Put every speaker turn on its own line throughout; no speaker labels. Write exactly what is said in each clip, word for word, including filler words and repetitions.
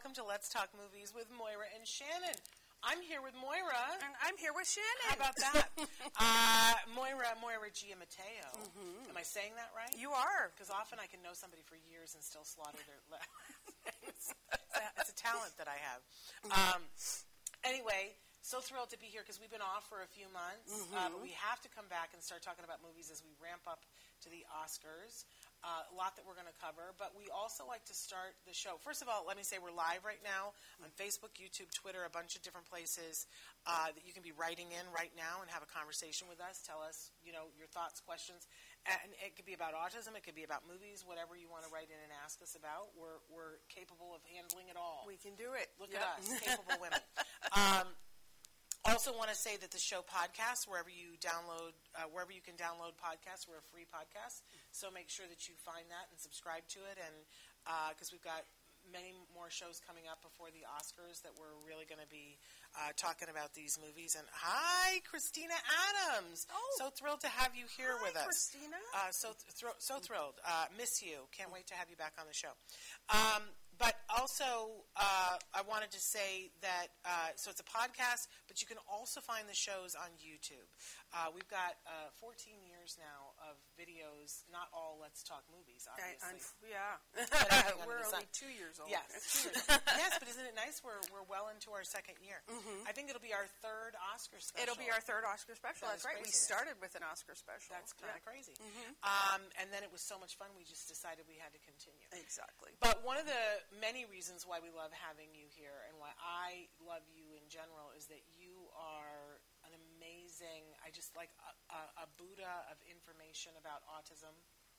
welcome to Let's Talk Movies with Moira and Shannon. I'm here with Moira.
And I'm here with Shannon.
How about that? uh, Moira, Moira Giammatteo. Mm-hmm. Am I saying that right?
You are.
Because often I can know somebody for years and still slaughter their last it's, it's a talent that I have. Um, anyway, so thrilled to be here because we've been off for a few months. Mm-hmm. Uh, but we have to come back and start talking about movies as we ramp up to the Oscars. Uh, a lot that we're going to cover, but we also like to start the show. First of all, let me say we're live right now on Facebook, YouTube, Twitter, a bunch of different places uh, that you can be writing in right now and have a conversation with us. Tell us, you know, your thoughts, questions, and it could be about autism, it could be about movies, whatever you want to write in and ask us about. We're we're capable of handling it all.
We can do it.
Look
yep.
at us, capable women. Um, Also want to say that the show podcasts, wherever you download, uh, wherever you can download podcasts, we're a free podcast. So make sure that you find that and subscribe to it. And because uh, we've got many more shows coming up before the Oscars that we're really going to be uh, talking about these movies. And hi, Christina Adams.
Oh.
So thrilled to have you here
hi,
with us.
Christina.
Uh, so, th- so thrilled. Uh, miss you. Can't wait to have you back on the show. Um, But also, uh, I wanted to say that, uh, so it's a podcast, but you can also find the shows on YouTube. Uh, we've got uh, fourteen years now of videos, not all Let's Talk Movies, obviously.
I, yeah.
We're
only two years old.
Yes, two years. Yes, but isn't it nice? We're we're well into our second year. Mm-hmm. I think it'll be our third Oscar special.
It'll be our third Oscar special.
That
That's right. We started with an Oscar special.
That's kind of
yeah.
crazy.
Mm-hmm.
Um, and then it was so much fun, we just decided we had to continue.
Exactly.
But one of the many reasons why we love having you here and why I love you in general is that you are an amazing, I just like a, a, a Buddha of information about autism.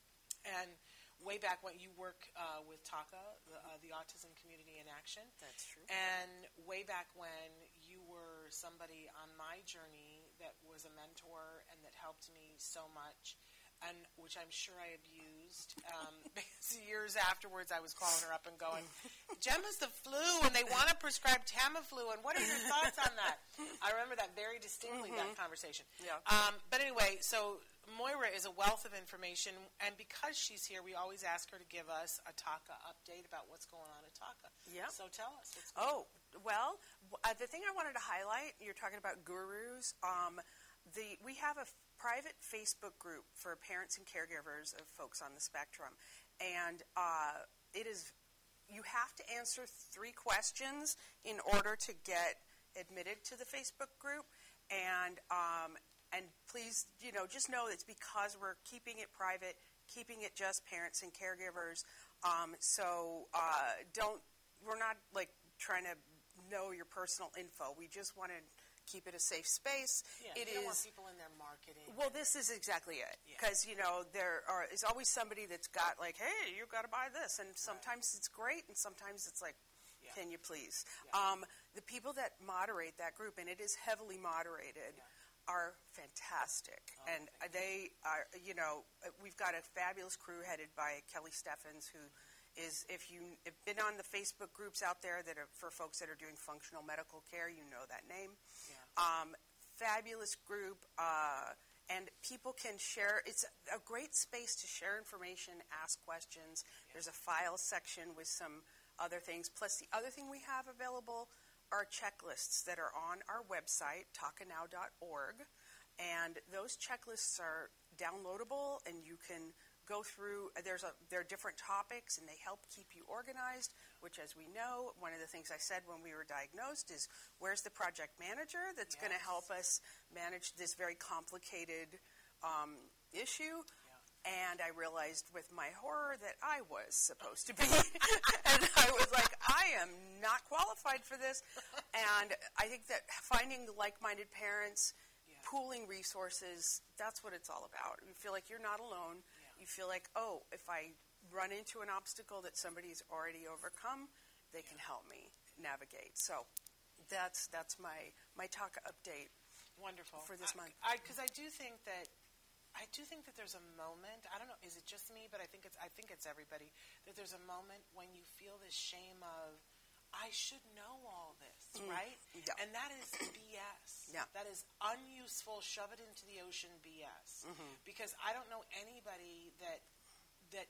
And way back when you work uh, with TACA, the, uh, the Autism Community in Action.
That's true.
And way back when you were somebody on my journey that was a mentor and that helped me so much. And which I'm sure I abused, um, because years afterwards I was calling her up and going, Gemma's the flu, and they want to prescribe Tamiflu, and what are your thoughts on that? I remember that very distinctly, mm-hmm. that conversation.
Yeah.
Um, but anyway, so Moira is a wealth of information, and because she's here, we always ask her to give us a TACA update about what's going on at TACA.
Yeah.
So tell us. What's going
oh, on. well, uh, the thing I wanted to highlight, you're talking about gurus. Um, the we have a private Facebook group for parents and caregivers of folks on the spectrum. And uh, it is, you have to answer three questions in order to get admitted to the Facebook group. And um, and please, you know, just know it's because we're keeping it private, keeping it just parents and caregivers. Um, so uh, don't, we're not like trying to know your personal info. We just want to keep it a safe space.
Yeah,
it
you don't
is,
want people in there marketing.
Well, this is exactly it.
Yeah.
Because, you know, there are, is always somebody that's got like, hey, you've got to buy this. And sometimes right. it's great, and sometimes it's like, yeah. can you please? Yeah. Um, the people that moderate that group, and it is heavily moderated, yeah. are fantastic. Oh, and they are, you know, we've got a fabulous crew headed by Kelly Steffens, who is, if you've been on the Facebook groups out there that are for folks that are doing functional medical care, you know that name.
Yeah.
Um, fabulous group, uh, and people can share. It's a great space to share information, ask questions. Yeah. There's a file section with some other things. Plus, the other thing we have available are checklists that are on our website, taka now dot org, and those checklists are downloadable, and you can go through, there's a, there are different topics, and they help keep you organized, which, as we know, one of the things I said when we were diagnosed is, where's the project manager that's yes. going to help us manage this very complicated um, issue? Yeah. And I realized with my horror that I was supposed to be. And I was like, I am not qualified for this. And I think that finding like-minded parents, yeah. pooling resources, that's what it's all about. You feel like you're not alone. You feel like, oh, if I run into an obstacle that somebody's already overcome, they yeah. can help me navigate. So that's that's my my TACA update.
Wonderful
for this
I,
month.
Because I, I do think that I do think that there's a moment. I don't know. Is it just me? But I think it's I think it's everybody. That there's a moment when you feel this shame of, I should know all this, mm. right?
Yeah.
And that is B S.
Yeah.
That is unuseful, shove it into the ocean B S. Mm-hmm. Because I don't know anybody that that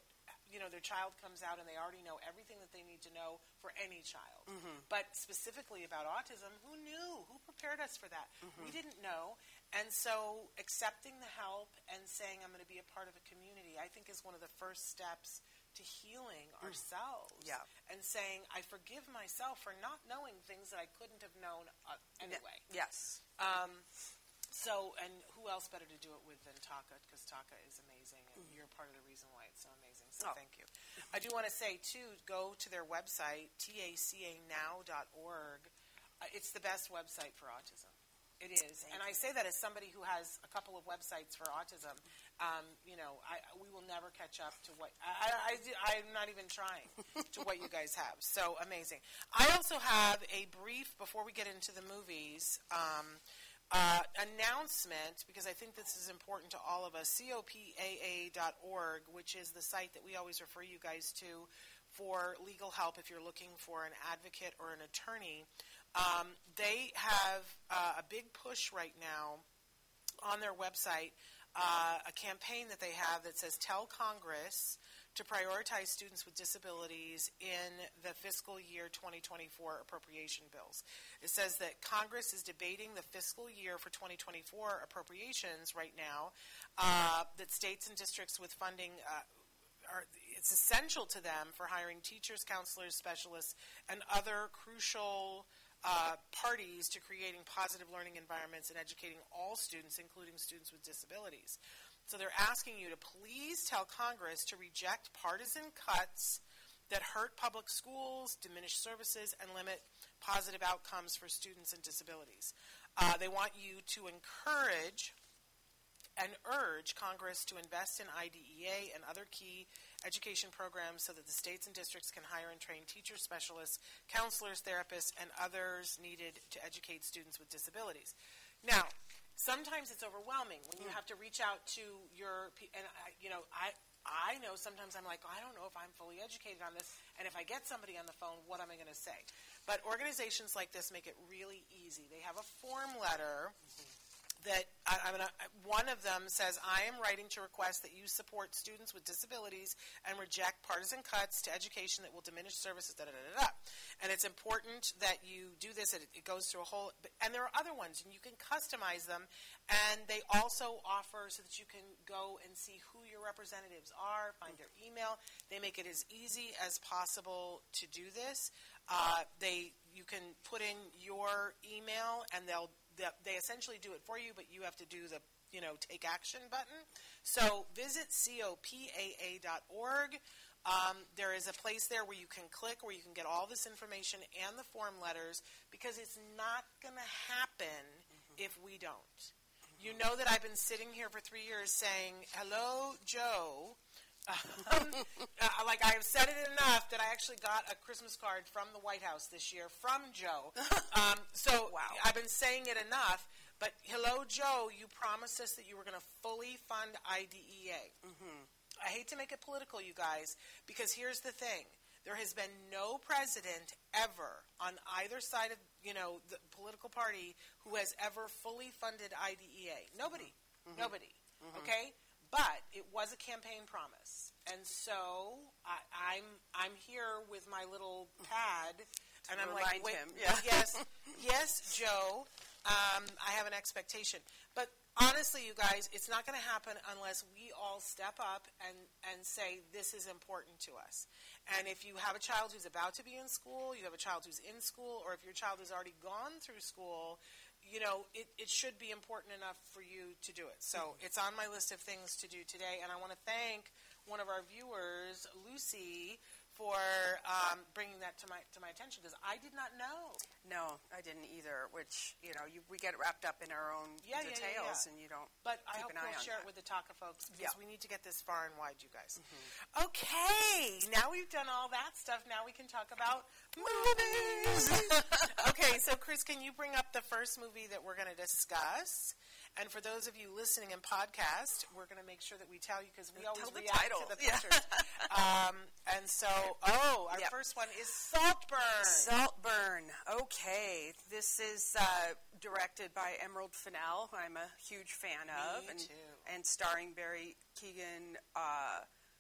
you know, their child comes out and they already know everything that they need to know for any child.
Mm-hmm.
But specifically about autism, who knew? Who prepared us for that?
Mm-hmm.
We didn't know. And so accepting the help and saying I'm going to be a part of a community, I think is one of the first steps to healing mm. ourselves.
Yeah.
And saying, I forgive myself for not knowing things that I couldn't have known uh, anyway.
Yes.
Um, so, and who else better to do it with than Taka, because Taka is amazing, and mm. you're part of the reason why it's so amazing. So oh. thank you. I do want to say, too, go to their website, taca now dot org. Uh, it's the best website for autism. It is. Thank and you. I say that as somebody who has a couple of websites for autism. Um, you know, I, we will never catch up to what, I, I, I'm not even trying to what you guys have. So amazing. I also have a brief, before we get into the movies, um, uh, announcement, because I think this is important to all of us, copaa dot org, which is the site that we always refer you guys to for legal help if you're looking for an advocate or an attorney. Um, they have uh, a big push right now on their website, uh, a campaign that they have that says, tell Congress to prioritize students with disabilities in the fiscal year twenty twenty-four appropriation bills. It says that Congress is debating the fiscal year for twenty twenty-four appropriations right now, uh, that states and districts with funding uh, are, it's essential to them for hiring teachers, counselors, specialists, and other crucial Uh, parties to creating positive learning environments and educating all students, including students with disabilities. So they're asking you to please tell Congress to reject partisan cuts that hurt public schools, diminish services, and limit positive outcomes for students and disabilities. Uh, they want you to encourage and urge Congress to invest in I D E A and other key education programs so that the states and districts can hire and train teachers, specialists, counselors, therapists, and others needed to educate students with disabilities. Now, sometimes it's overwhelming when you have to reach out to your, and I, you know, I, I know sometimes I'm like, I don't know if I'm fully educated on this, and if I get somebody on the phone, what am I going to say? But organizations like this make it really easy. They have a form letter that I, I'm gonna, one of them says, I am writing to request that you support students with disabilities and reject partisan cuts to education that will diminish services, da, da, da, da, da. And it's important that you do this. It, it goes through a whole, and there are other ones, and you can customize them. And they also offer so that you can go and see who your representatives are, find their email. They make it as easy as possible to do this. Uh, they, you can put in your email, and they'll They essentially do it for you, but you have to do the, you know, take action button. So visit copaa dot org. Um, there is a place there where you can click, where you can get all this information and the form letters, because it's not going to happen mm-hmm. if we don't. Mm-hmm. You know that I've been sitting here for three years saying, hello, Joe. um, uh, like I have said it enough that I actually got a Christmas card from the White House this year from Joe. Um, so
wow.
I've been saying it enough. But hello, Joe, you promised us that you were going to fully fund I D E A. Mm-hmm. I hate to make it political, you guys, because here's the thing. There has been no president ever on either side of, you know, the political party who has ever fully funded I D E A. Nobody. Mm-hmm. Nobody. Mm-hmm. Okay? But it was a campaign promise, and so I, I'm I'm here with my little pad, and I'm like, wait,
him. Yeah.
yes, yes, Joe, um, I have an expectation. But honestly, you guys, it's not going to happen unless we all step up and, and say this is important to us. And if you have a child who's about to be in school, you have a child who's in school, or if your child has already gone through school, you know, it, it should be important enough for you to do it. So mm-hmm. it's on my list of things to do today, and I want to thank one of our viewers, Lucy, for um, bringing that to my to my attention, because I did not know.
No, I didn't either, which, you know, you, we get wrapped up in our own
yeah,
details,
yeah, yeah, yeah.
and you don't
But
keep
I hope
an eye
we'll
on
share
that.
it with the Taka folks, because
yeah.
we need to get this far and wide, you guys.
Mm-hmm.
Okay, now we've done all that stuff. Now we can talk about movies. Okay, so Chris, can you bring up the first movie that we're going to discuss? And for those of you listening in podcast, we're going to make sure that we tell you, because we always
tell the
react
title.
to the pictures. um, and so, oh, our yep. first one is Saltburn.
Saltburn. Okay, this is uh, directed by Emerald Fennell, who I'm a huge fan of,
Me
and
too.
and starring Barry Keoghan, uh,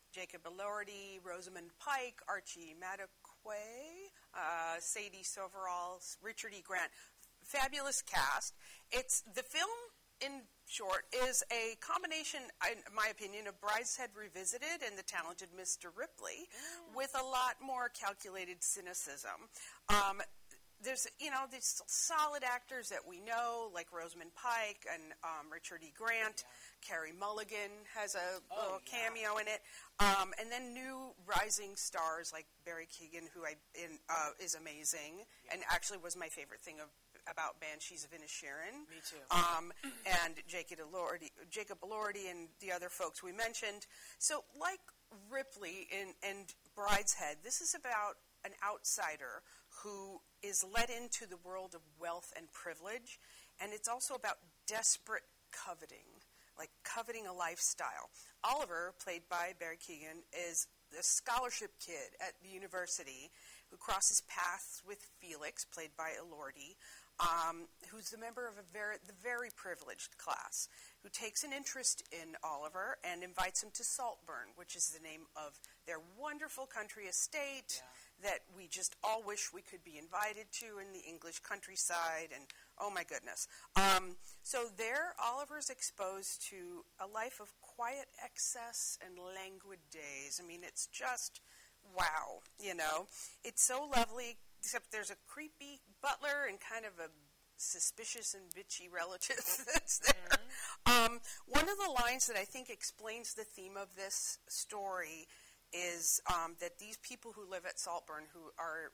Jacob Elordi, Rosamund Pike, Archie Madekwe, uh, Sadie Soverall, Richard E. Grant. Fabulous cast. It's the film, in short, is a combination, in my opinion, of Brideshead Revisited and The Talented Mister Ripley, mm. with a lot more calculated cynicism. Um, there's, you know, these solid actors that we know, like Rosamund Pike and um, Richard E. Grant. Yeah. Carey Mulligan has a oh, little yeah. cameo in it. Um, and then new rising stars like Barry Keoghan, who I in, uh, is amazing, yeah. and actually was my favorite thing of about Banshees of Inisherin.
Me too.
Um, and Jacob Elordi, Jacob Elordi and the other folks we mentioned. So like Ripley in, and Brideshead, this is about an outsider who is led into the world of wealth and privilege, and it's also about desperate coveting, like coveting a lifestyle. Oliver, played by Barry Keoghan, is the scholarship kid at the university who crosses paths with Felix, played by Elordi, um, who's a member of a very, the very privileged class, who takes an interest in Oliver and invites him to Saltburn, which is the name of their wonderful country estate yeah. that we just all wish we could be invited to in the English countryside, and oh my goodness. Um, so there, Oliver's exposed to a life of quiet excess and languid days. I mean, it's just, wow, you know. It's so lovely, except there's a creepy butler and kind of a suspicious and bitchy relative that's there. Mm-hmm. Um, one of the lines that I think explains the theme of this story is um, that these people who live at Saltburn, who are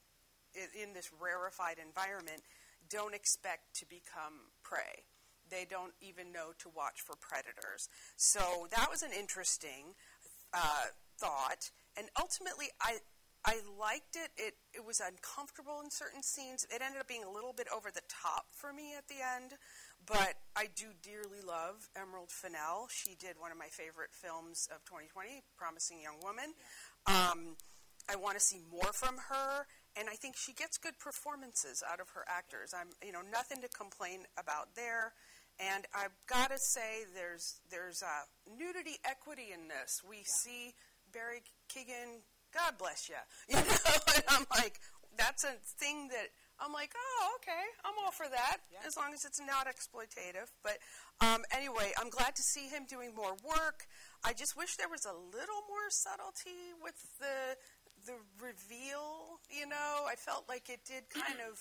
in, in this rarefied environment, don't expect to become prey. They don't even know to watch for predators. So that was an interesting uh, thought. And ultimately, I I liked it. It it was uncomfortable in certain scenes. It ended up being a little bit over the top for me at the end. But I do dearly love Emerald Fennell. She did one of my favorite films of twenty twenty, Promising Young Woman. Um, I want to see more from her. And I think she gets good performances out of her actors. I'm, you know, nothing to complain about there. And I've got to say, there's there's uh, nudity equity in this. We yeah. see Barry Keoghan, God bless you. You know, and I'm like, that's a thing that I'm like, oh, okay, I'm all for that, yeah. as long as it's not exploitative. But um, anyway, I'm glad to see him doing more work. I just wish there was a little more subtlety with the the reveal, you know. I felt like it did kind of,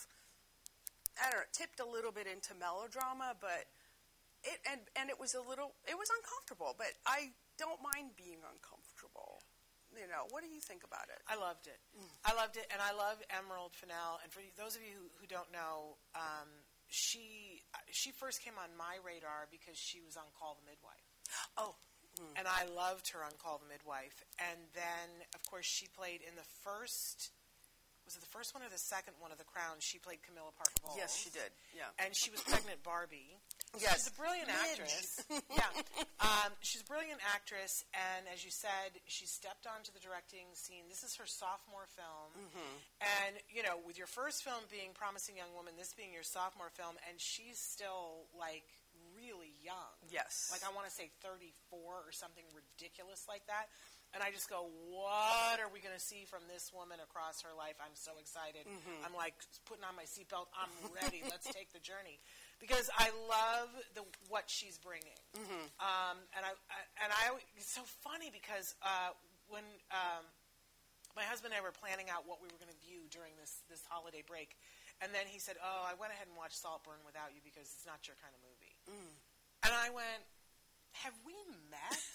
I don't know, tipped a little bit into melodrama, but it, and, and it was a little, it was uncomfortable, but I don't mind being uncomfortable. You know, what do you think about it?
I loved it. Mm. I loved it, and I love Emerald Fennell. And for those of you who, who don't know, um, she she first came on my radar because she was on Call the Midwife.
Oh.
Mm. And I loved her on Call the Midwife. And then, of course, she played in the first, was it the first one or the second one of The Crown? She played Camilla Parker Bowles.
Yes, she did, yeah.
And she was pregnant Barbie.
Yes.
She's a brilliant
Midge.
actress. yeah. Um, she's a brilliant actress, and as you said, she stepped onto the directing scene. This is her sophomore film. Mm-hmm. And, you know, with your first film being Promising Young Woman, this being your sophomore film, and she's still, like, really young.
Yes.
Like, I want to say thirty-four or something ridiculous like that. And I just go, what are we going to see from this woman across her life? I'm so excited. Mm-hmm. I'm, like, putting on my seatbelt. I'm ready. Let's take the journey. Because I love the what she's bringing. Mm-hmm. Um, and I, I and I it's so funny because uh, when um, my husband and I were planning out what we were going to view during this, this holiday break, and then he said, oh, I went ahead and watched Saltburn without you because it's not your kind of movie. Mm. And I went, have we met?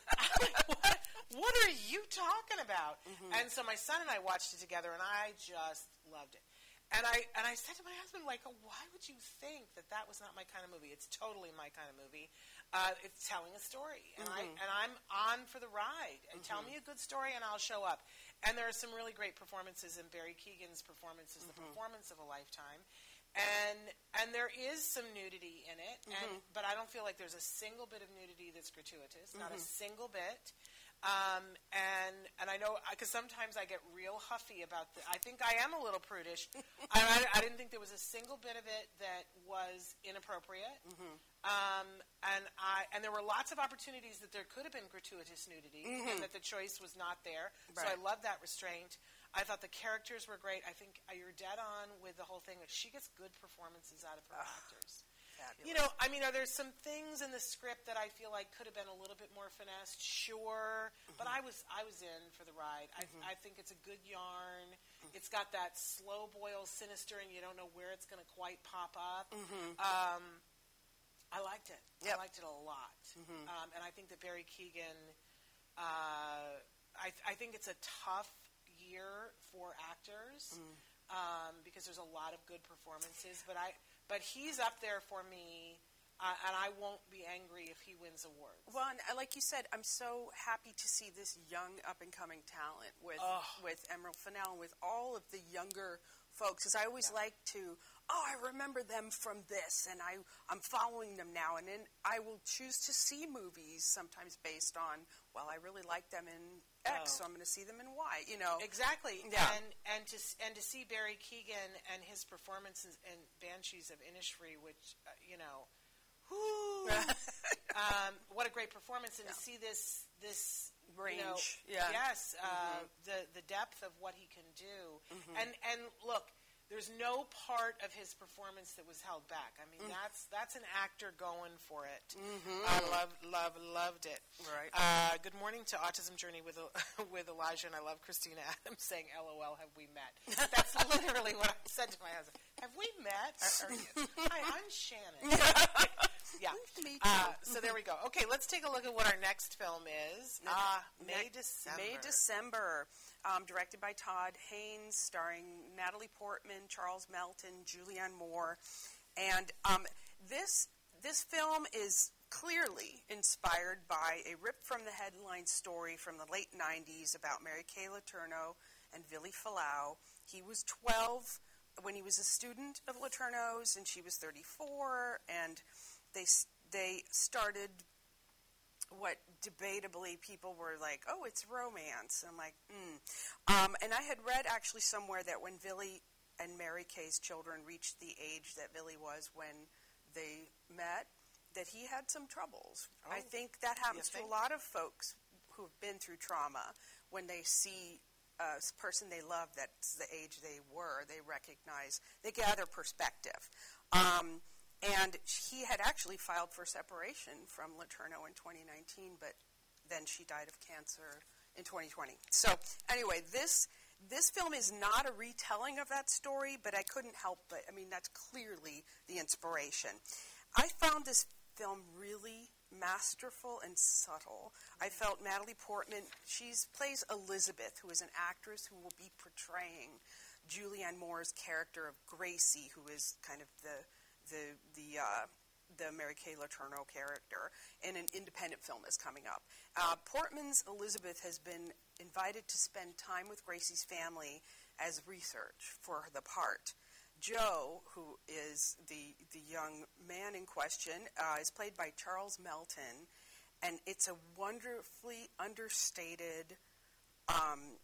what, what are you talking about? Mm-hmm. And so my son and I watched it together, and I just loved it. And I and I said to my husband, like, oh, why would you think that that was not my kind of movie? It's totally my kind of movie. Uh, it's telling a story, and mm-hmm. I and I'm on for the ride. And mm-hmm. tell me a good story, and I'll show up. And there are some really great performances, and Barry Keoghan's performance is mm-hmm. the performance of a lifetime. And and there is some nudity in it, and mm-hmm. but I don't feel like there's a single bit of nudity that's gratuitous, mm-hmm. not a single bit. Um, and and I know, because sometimes I get real huffy about the, I think I am a little prudish. I, I, I didn't think there was a single bit of it that was inappropriate. Mm-hmm. Um, and I and there were lots of opportunities that there could have been gratuitous nudity, mm-hmm. and that the choice was not there. Right. So I love that restraint. I thought the characters were great. I think uh, you're dead on with the whole thing. She gets good performances out of her uh, actors. Fabulous. You know, I mean, are there some things in the script that I feel like could have been a little bit more finessed? Sure, mm-hmm. but I was I was in for the ride. Mm-hmm. I, I think it's a good yarn. Mm-hmm. It's got that slow boil sinister, and you don't know where it's going to quite pop up. Mm-hmm. Um, I liked it. Yep. I liked it a lot, mm-hmm. um, and I think that Barry Keoghan. Uh, I, I think it's a tough year for actors. Mm. Um, because there's a lot of good performances, but I, but he's up there for me, uh, and I won't be angry if he wins awards.
Well, and uh, like you said, I'm so happy to see this young up and coming talent with oh. with Emerald Fennell and with all of the younger folks. Because I always yeah. like to, oh, I remember them from this, and I I'm following them now, and then I will choose to see movies sometimes based on, well, I really like them in X, oh. so I'm going to see them in Y. You know,
exactly.
Yeah.
And and to and to see Barry Keoghan and his performances in Banshees of Inisherin, which uh, you know, whoo, um, what a great performance! And yeah. to see this this
range,
you know,
yeah.
yes, uh,
mm-hmm.
the the depth of what he can do,
mm-hmm.
and and look. There's no part of his performance that was held back. I mean, mm. that's that's an actor going for it.
Mm-hmm.
I love, love, loved it.
Right.
Uh, good morning to Autism Journey with with Elijah, and I love Christina Adams saying, "L O L, have we met?" That's literally what I said to my husband. Have we met? Or, or, Hi, I'm Shannon. Yeah.
Me too.
Uh, so there we go. Okay, let's take a look at what our next film is. Ah, uh, May December.
May December. Um, directed by Todd Haynes, starring Natalie Portman, Charles Melton, Julianne Moore, and um, this this film is clearly inspired by a ripped from the headline story from the late nineties about Mary Kay Letourneau and Vili Fualaau. He was twelve when he was a student of Letourneau's, and she was thirty-four, and they they started what debatably people were like, oh, it's romance. And I'm like, mm. Um, and I had read actually somewhere that when Vili and Mary Kay's children reached the age that Vili was when they met, that he had some troubles. Oh. I think that happens to a lot of folks who have been through trauma. When they see a person they love that's the age they were, they recognize, they gather perspective. Um And he had actually filed for separation from Letourneau in twenty nineteen, but then she died of cancer in twenty twenty. So anyway, this this film is not a retelling of that story, but I couldn't help but, I mean, that's clearly the inspiration. I found this film really masterful and subtle. I felt Natalie Portman, she plays Elizabeth, who is an actress who will be portraying Julianne Moore's character of Gracie, who is kind of the the the uh, the Mary Kay Letourneau character, and an independent film is coming up. Uh, Portman's Elizabeth has been invited to spend time with Gracie's family as research for the part. Joe, who is the the young man in question, uh, is played by Charles Melton, and it's a wonderfully understated um,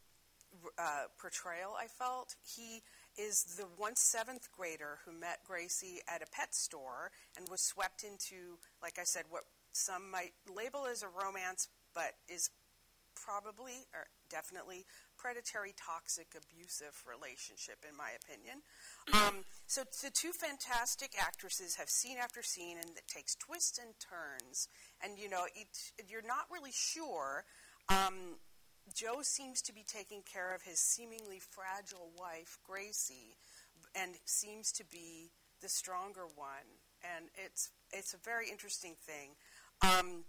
uh, portrayal, I felt. He is the once seventh grader who met Gracie at a pet store and was swept into, like I said, what some might label as a romance, but is probably or definitely predatory, toxic, abusive relationship, in my opinion. Um, so the two fantastic actresses have scene after scene, and it takes twists and turns, and you know, it, you're not really sure. Um, Joe seems to be taking care of his seemingly fragile wife, Gracie, and seems to be the stronger one. And it's it's a very interesting thing. Um,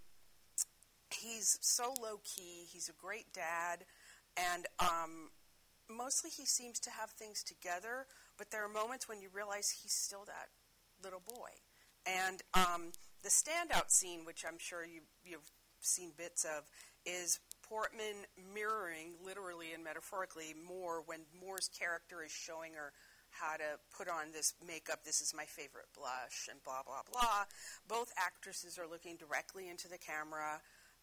he's so low-key. He's a great dad. And um, mostly he seems to have things together. But there are moments when you realize he's still that little boy. And um, the standout scene, which I'm sure you, you've seen bits of, is Portman mirroring, literally and metaphorically, Moore when Moore's character is showing her how to put on this makeup. This is my favorite blush, and blah, blah, blah. Both actresses are looking directly into the camera.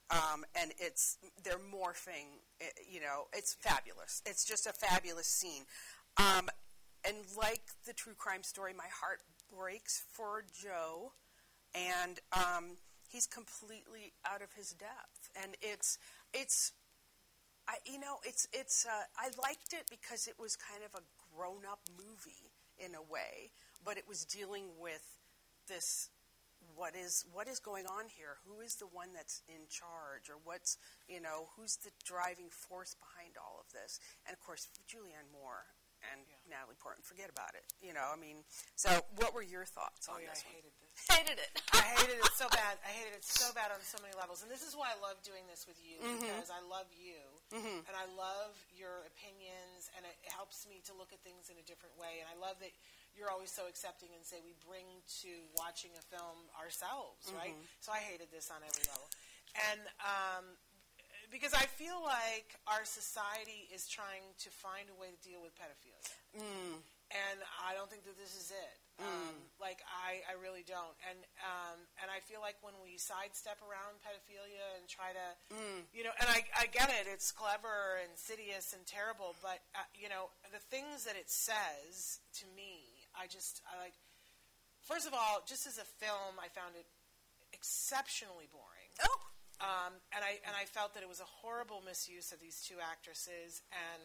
Um, and it's they're morphing. It, you know, it's fabulous. It's just a fabulous scene. Um, and like the true crime story, my heart breaks for Joe, and um, he's completely out of his depth. And it's it's, I you know, it's it's. Uh, I liked it because it was kind of a grown-up movie in a way, but it was dealing with this. What is what is going on here? Who is the one that's in charge, or what's you know who's the driving force behind all of this? And of course, Julianne Moore and yeah. Natalie Portman. Forget about it. You know, I mean, so what were your thoughts
oh,
on
yeah,
this?
I
one?
hated this.
Hated it.
I hated it so bad. I hated it so bad on so many levels. And this is why I love doing this with you mm-hmm. because I love you mm-hmm. and I love your opinions, and it helps me to look at things in a different way. And I love that you're always so accepting and say we bring to watching a film ourselves, mm-hmm. right? So I hated this on every level. And um, because I feel like our society is trying to find a way to deal with pedophilia. Mm. And I don't think that this is it. Mm. Um, like, I, I really don't. And um, and I feel like when we sidestep around pedophilia and try to, mm. you know, and I, I get it, it's clever, insidious, and terrible, but, uh, you know, the things that it says to me, I just, I like, first of all, just as a film, I found it exceptionally boring.
Oh.
Um, and I and I felt that it was a horrible misuse of these two actresses, and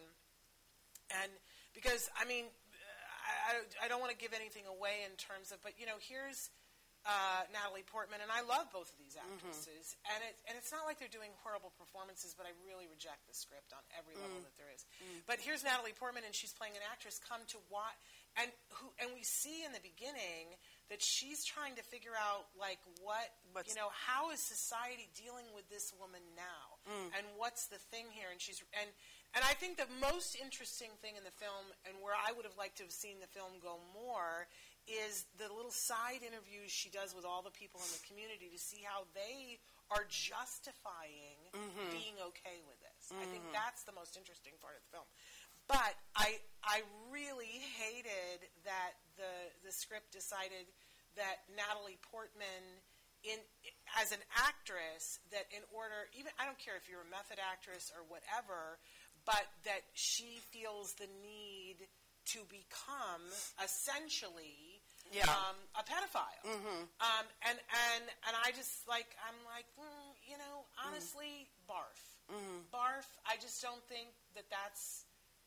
and because, I mean, I, I don't want to give anything away in terms of, but, you know, here's uh, Natalie Portman, and I love both of these actresses, mm-hmm. and, it, and it's not like they're doing horrible performances, but I really reject the script on every mm. level that there is. Mm. But here's Natalie Portman, and she's playing an actress come to watch, and, who, and we see in the beginning that she's trying to figure out, like, what, what's, you know, how is society dealing with this woman now, mm. and what's the thing here, and she's, and, and I think the most interesting thing in the film, and where I would have liked to have seen the film go more, is the little side interviews she does with all the people in the community to see how they are justifying mm-hmm. being okay with this. Mm-hmm. I think that's the most interesting part of the film. But I I really hated that the the script decided that Natalie Portman, in as an actress, that in order, even I don't care if you're a method actress or whatever, but that she feels the need to become essentially
yeah.
um, a pedophile. Mm-hmm. Um, and, and and I just like I'm like mm, you know honestly mm. barf mm. barf. I just don't think that that's.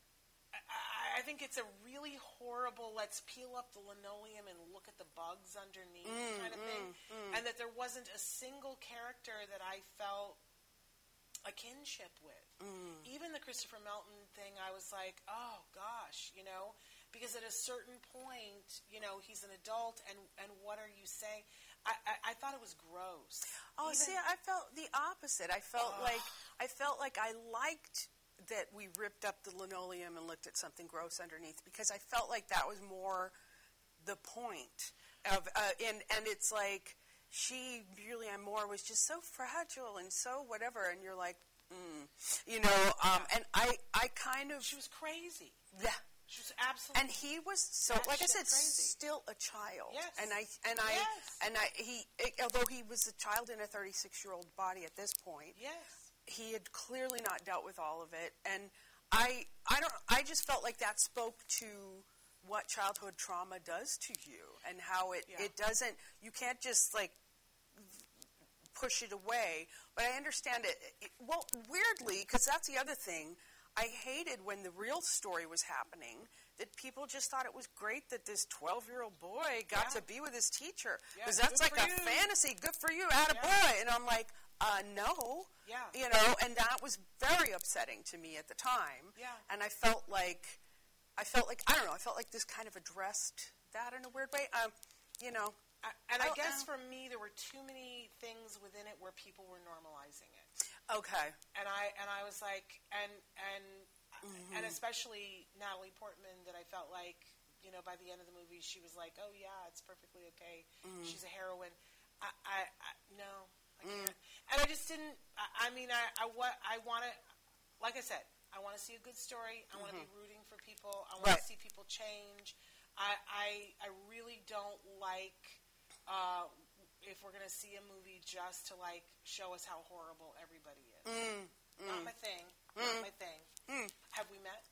I, I think it's a really horrible, let's peel up the linoleum and look at the bugs underneath mm, kind of mm, thing. Mm. And that there wasn't a single character that I felt a kinship with. Mm. Even the Christopher Melton thing, I was like, oh, gosh, you know, because at a certain point, you know, he's an adult, and, and what are you saying? I, I, I thought it was gross.
Oh, Even, see, I felt the opposite. I felt uh, like I felt like I liked that we ripped up the linoleum and looked at something gross underneath, because I felt like that was more the point of, uh, and and it's like she, Julianne Moore, was just so fragile and so whatever, and you're like, mm, you know, um, and I I kind of
she was crazy.
Yeah.
She was absolutely.
And he was so,
that
like I said,
crazy.
still a child.
Yes.
And I and I
yes.
and I he, although he was a child in a thirty-six-year-old body at this point.
Yes.
He had clearly not dealt with all of it, and I, I don't, I just felt like that spoke to what childhood trauma does to you, and how it,
yeah.
it doesn't. You can't just like push it away. But I understand it. it well, weirdly, because that's the other thing. I hated when the real story was happening, that people just thought it was great that this twelve-year-old boy got
yeah.
to be with his teacher, because
yeah,
that's like a
you.
fantasy. Good for you, atta
yeah.
boy. And I'm like. Uh, no,
yeah.
you know, and that was very upsetting to me at the time.
Yeah.
And I felt like, I felt like, I don't know, I felt like this kind of addressed that in a weird way. Um, you know.
I, and I, I guess
uh,
for me, there were too many things within it where people were normalizing it.
Okay.
And I and I was like, and and
mm-hmm.
and especially Natalie Portman, that I felt like, you know, by the end of the movie, she was like, oh yeah, it's perfectly okay. Mm-hmm. She's a heroine. I, I, I no. I can't. Mm. And I just didn't, I, I mean, I, I, what, I want to, like I said, I want to see a good story. I want to mm-hmm. be rooting for people. I want
right.
to see people change. I, I, I really don't like uh, if we're going to see a movie just to, like, show us how horrible everybody is.
Mm,
not
mm,
my thing.
mm,
Not my thing.
mm.
Have we met?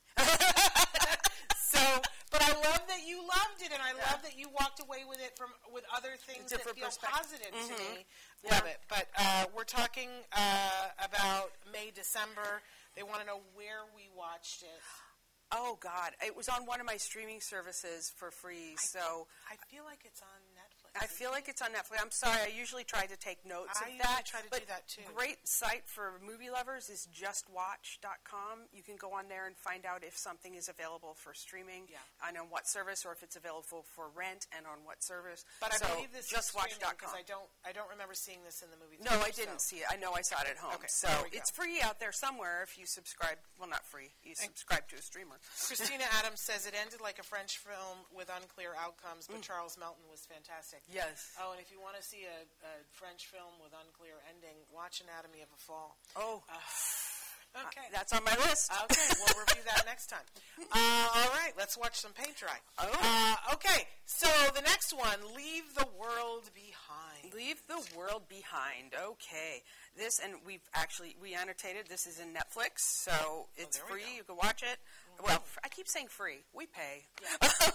So, but I love that you loved it, and I
Yeah.
love that you walked away with it from with other things that
Different
feel
perspective.
positive
Mhm.
to me.
Yeah.
Love it. But uh, we're talking uh, about May, December. They want to know where we watched it.
Oh, God. It was on one of my streaming services for free, so
I feel like it's on Netflix.
I feel like it's on Netflix. I'm sorry. I usually try to take notes
I
of
usually
that.
try to
but
do that, too.
Great site for movie lovers is just watch dot com. You can go on there and find out if something is available for streaming
Yeah.
and on what service, or if it's available for rent and on what service.
But I
so
believe this
just
is
watch
streaming
dot
because
com.
I don't I don't remember seeing this in the movie
No,
theater,
I didn't
so.
see it. I know I saw it at home.
Okay,
so
there we go.
it's free out there somewhere if you subscribe. Well, not free. You subscribe to a streamer.
Christina Adams says it ended like a French film with unclear outcomes, but
Mm.
Charles Melton was fantastic.
Yes.
Oh, and if you want to see a, a French film with unclear ending, watch Anatomy of a Fall.
Oh,
Uh, okay.
that's on my list.
Okay, we'll review that next time. Uh, all right, let's watch some paint dry.
Oh.
Uh, okay, so the next one, Leave the World Behind.
Leave the World Behind. Okay. This, and we've actually, we annotated, this is in Netflix, so it's
there we
free.
go.
You can watch it. Mm-hmm. Well, I keep saying free. We pay.
Yeah.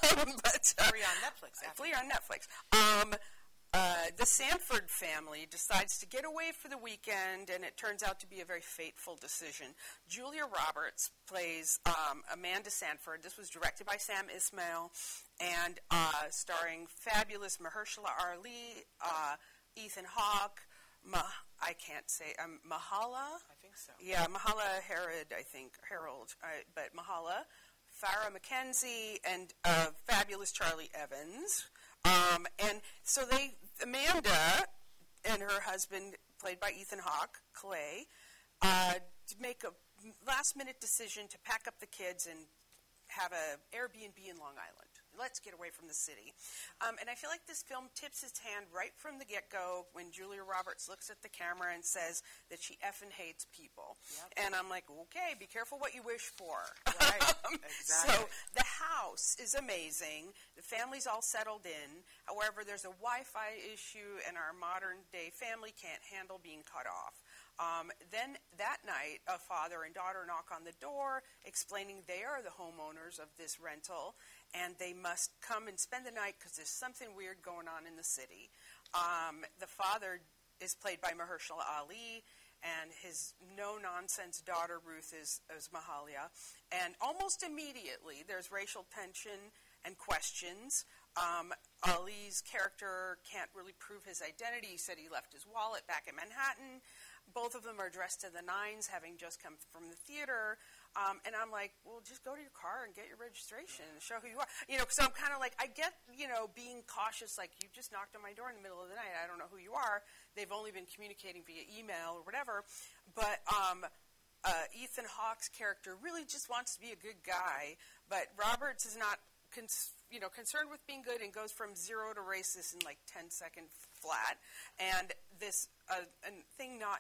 but, uh,
Free on Netflix. after.
Free on Netflix. Um, uh, the Sanford family decides to get away for the weekend, and it turns out to be a very fateful decision. Julia Roberts plays um, Amanda Sanford. This was directed by Sam Ismail, and uh, starring fabulous Mahershala Ali, uh, Ethan Hawke, Ma- I can't say, um, Mahala?
I think so.
Yeah, Mahala Herod, I think, Harold, uh, but Mahala, Farrah McKenzie, and uh, fabulous Charlie Evans. Um, and so they, Amanda and her husband, played by Ethan Hawke, Clay, uh, make a last-minute decision to pack up the kids and have a Airbnb in Long Island. Let's get away from the city. Um, and I feel like this film tips its hand right from the get-go when Julia Roberts looks at the camera and says that she effing hates people.
Yep.
And I'm like, okay, be careful what you wish for.
Right,
Um,
exactly.
So the house is amazing. The family's all settled in. However, there's a Wi-Fi issue, and our modern-day family can't handle being cut off. Um, then that night, a father and daughter knock on the door, explaining they are the homeowners of this rental, and they must come and spend the night because there's something weird going on in the city. Um, the father is played by Mahershala Ali, and his no-nonsense daughter, Ruth, is, is Mahalia. And almost immediately, there's racial tension and questions. Um, Ali's character can't really prove his identity. He said he left his wallet back in Manhattan. Both of them are dressed to the nines, having just come from the theater. Um, and I'm like, well, just go to your car and get your registration and show who you are. You know, so I'm kind of like, I get, you know, being cautious, like, you just knocked on my door in the middle of the night. I don't know who you are. They've only been communicating via email or whatever. But um, uh, Ethan Hawke's character really just wants to be a good guy. But Roberts is not, cons- you know, concerned with being good and goes from zero to racist in like ten seconds flat. And this uh, a thing not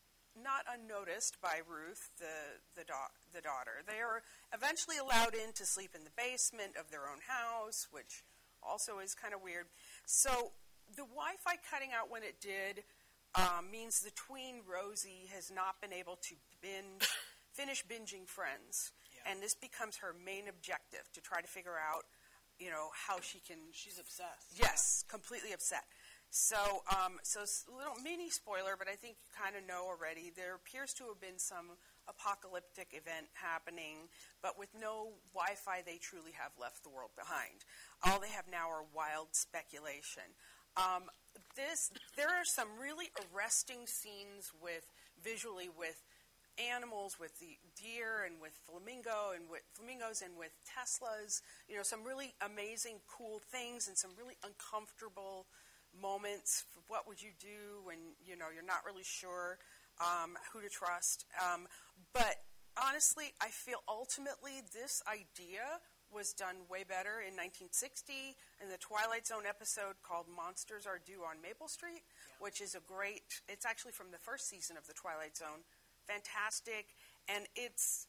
not unnoticed by Ruth, the the, da- the daughter. They are eventually allowed in to sleep in the basement of their own house, which also is kind of weird. So the Wi-Fi cutting out when it did um, means the tween Rosie has not been able to binge, finish binging Friends. Yeah. And this becomes her main objective, to try to figure out, you know, how she can...
She's obsessed.
Yes, yeah. Completely upset. So, um, so a little mini spoiler, but I think you kind of know already. There appears to have been some apocalyptic event happening, but with no Wi-Fi, they truly have left the world behind. All they have now are wild speculation. Um, this, there are some really arresting scenes with visually with animals, with the deer and with flamingo and with flamingos and with Teslas. You know, some really amazing, cool things and some really uncomfortable moments. What would you do when, you know, you're not really sure um, who to trust? Um, but honestly, I feel ultimately this idea was done way better in nineteen sixty in the Twilight Zone episode called Monsters Are Due on Maple Street, yeah. which is a great, it's actually from the first season of the Twilight Zone. Fantastic. And it's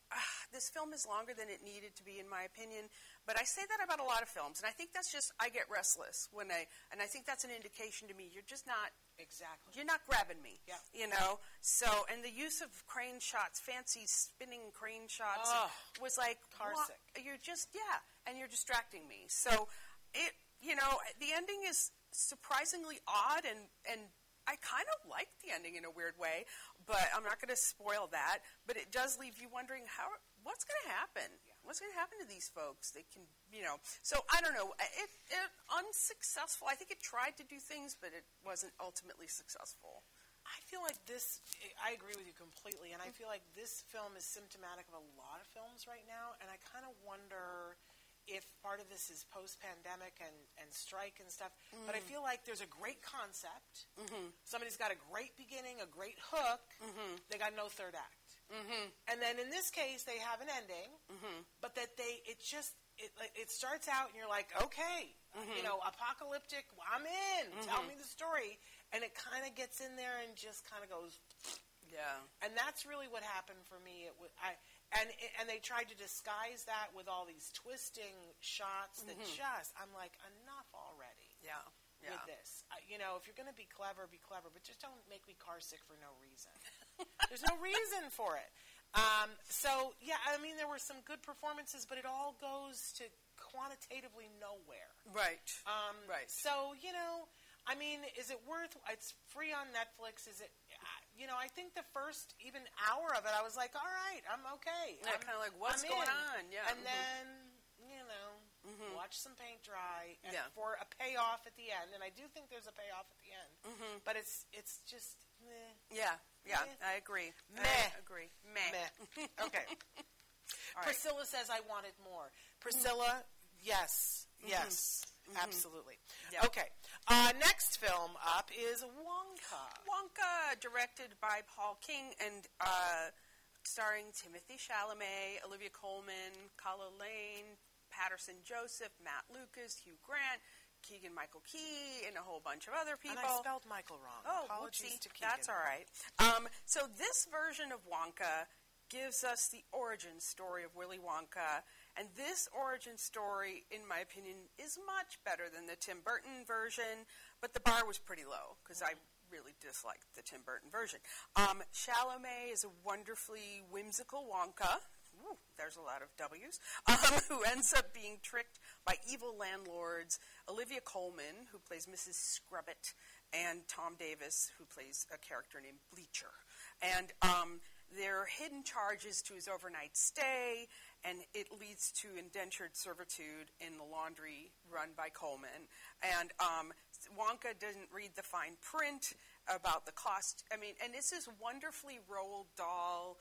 uh, this film is longer than it needed to be, in my opinion. But I say that about a lot of films, and I think that's just, I get restless when I, and I think that's an indication to me you're just not,
exactly,
you're not grabbing me,
yeah.
you know? So, and the use of crane shots, fancy spinning crane shots,
oh,
was like,
car
wha-
sick.
You're just, yeah, and you're distracting me. So, it, you know, the ending is surprisingly odd, and, and I kind of like the ending in a weird way, but I'm not going to spoil that. But it does leave you wondering how, what's going to happen?
Yeah.
What's going to happen to these folks? They can, you know. So I don't know. It, it unsuccessful. I think it tried to do things, but it wasn't ultimately successful.
I feel like this, I agree with you completely, and I feel like this film is symptomatic of a lot of films right now, and I kind of wonder if part of this is post-pandemic and, and strike and stuff, mm. but I feel like there's a great concept.
Mm-hmm.
Somebody's got a great beginning, a great hook.
Mm-hmm.
They got no third act.
Mm-hmm.
And then in this case, they have an ending,
mm-hmm.
but that they, it just, it, it starts out and you're like, okay, mm-hmm. you know, apocalyptic, I'm in, mm-hmm. tell me the story. And it kind of gets in there and just kind of goes,
yeah.
And that's really what happened for me. It was, I, and and they tried to disguise that with all these twisting shots that
mm-hmm.
just, I'm like, enough already.
Yeah. Yeah.
With this, I, you know, if you're going to be clever, be clever, but just don't make me car sick for no reason. There's no reason for it. Um, so yeah, I mean, there were some good performances, but it all goes to quantitatively nowhere.
Right.
Um,
right.
So you know, I mean, is it worth? It's free on Netflix. Is it? You know, I think the first even hour of it, I was like, all right, I'm okay.
Yeah, kind of like, what's
I'm
going
in.
on? Yeah.
And
mm-hmm.
then, you know,
mm-hmm.
watch some paint dry and
yeah.
for a payoff at the end. And I do think there's a payoff at the end.
Mm-hmm.
But it's it's just, meh.
Yeah, yeah,
Meh.
I agree.
Meh.
I agree. Meh.
Meh. Okay.
All right.
Priscilla says, I wanted more. Priscilla, yes,
Mm-hmm.
yes.
Mm-hmm.
Absolutely.
Yep.
Okay. Uh, next film up is Wonka.
Wonka, directed by Paul King and uh, starring Timothée Chalamet, Olivia Colman, Kala Lane, Patterson Joseph, Matt Lucas, Hugh Grant, Keegan-Michael Key, and a whole bunch of other people.
And I spelled Michael wrong.
Oh,
Apologies
whoopsie.
to Keegan.
That's all right. Um, so this version of Wonka gives us the origin story of Willy Wonka. And this origin story, in my opinion, is much better than the Tim Burton version, but the bar was pretty low because mm-hmm. I really disliked the Tim Burton version. Um, Chalamet is a wonderfully whimsical Wonka. Ooh, there's a lot of W's. Um, who ends up being tricked by evil landlords. Olivia Colman, who plays Missus Scrubbit, and Tom Davis, who plays a character named Bleacher. And um, there are hidden charges to his overnight stay, and it leads to indentured servitude in the laundry run by Coleman. And um, Wonka doesn't read the fine print about the cost. I mean, and this is wonderfully Roald Dahl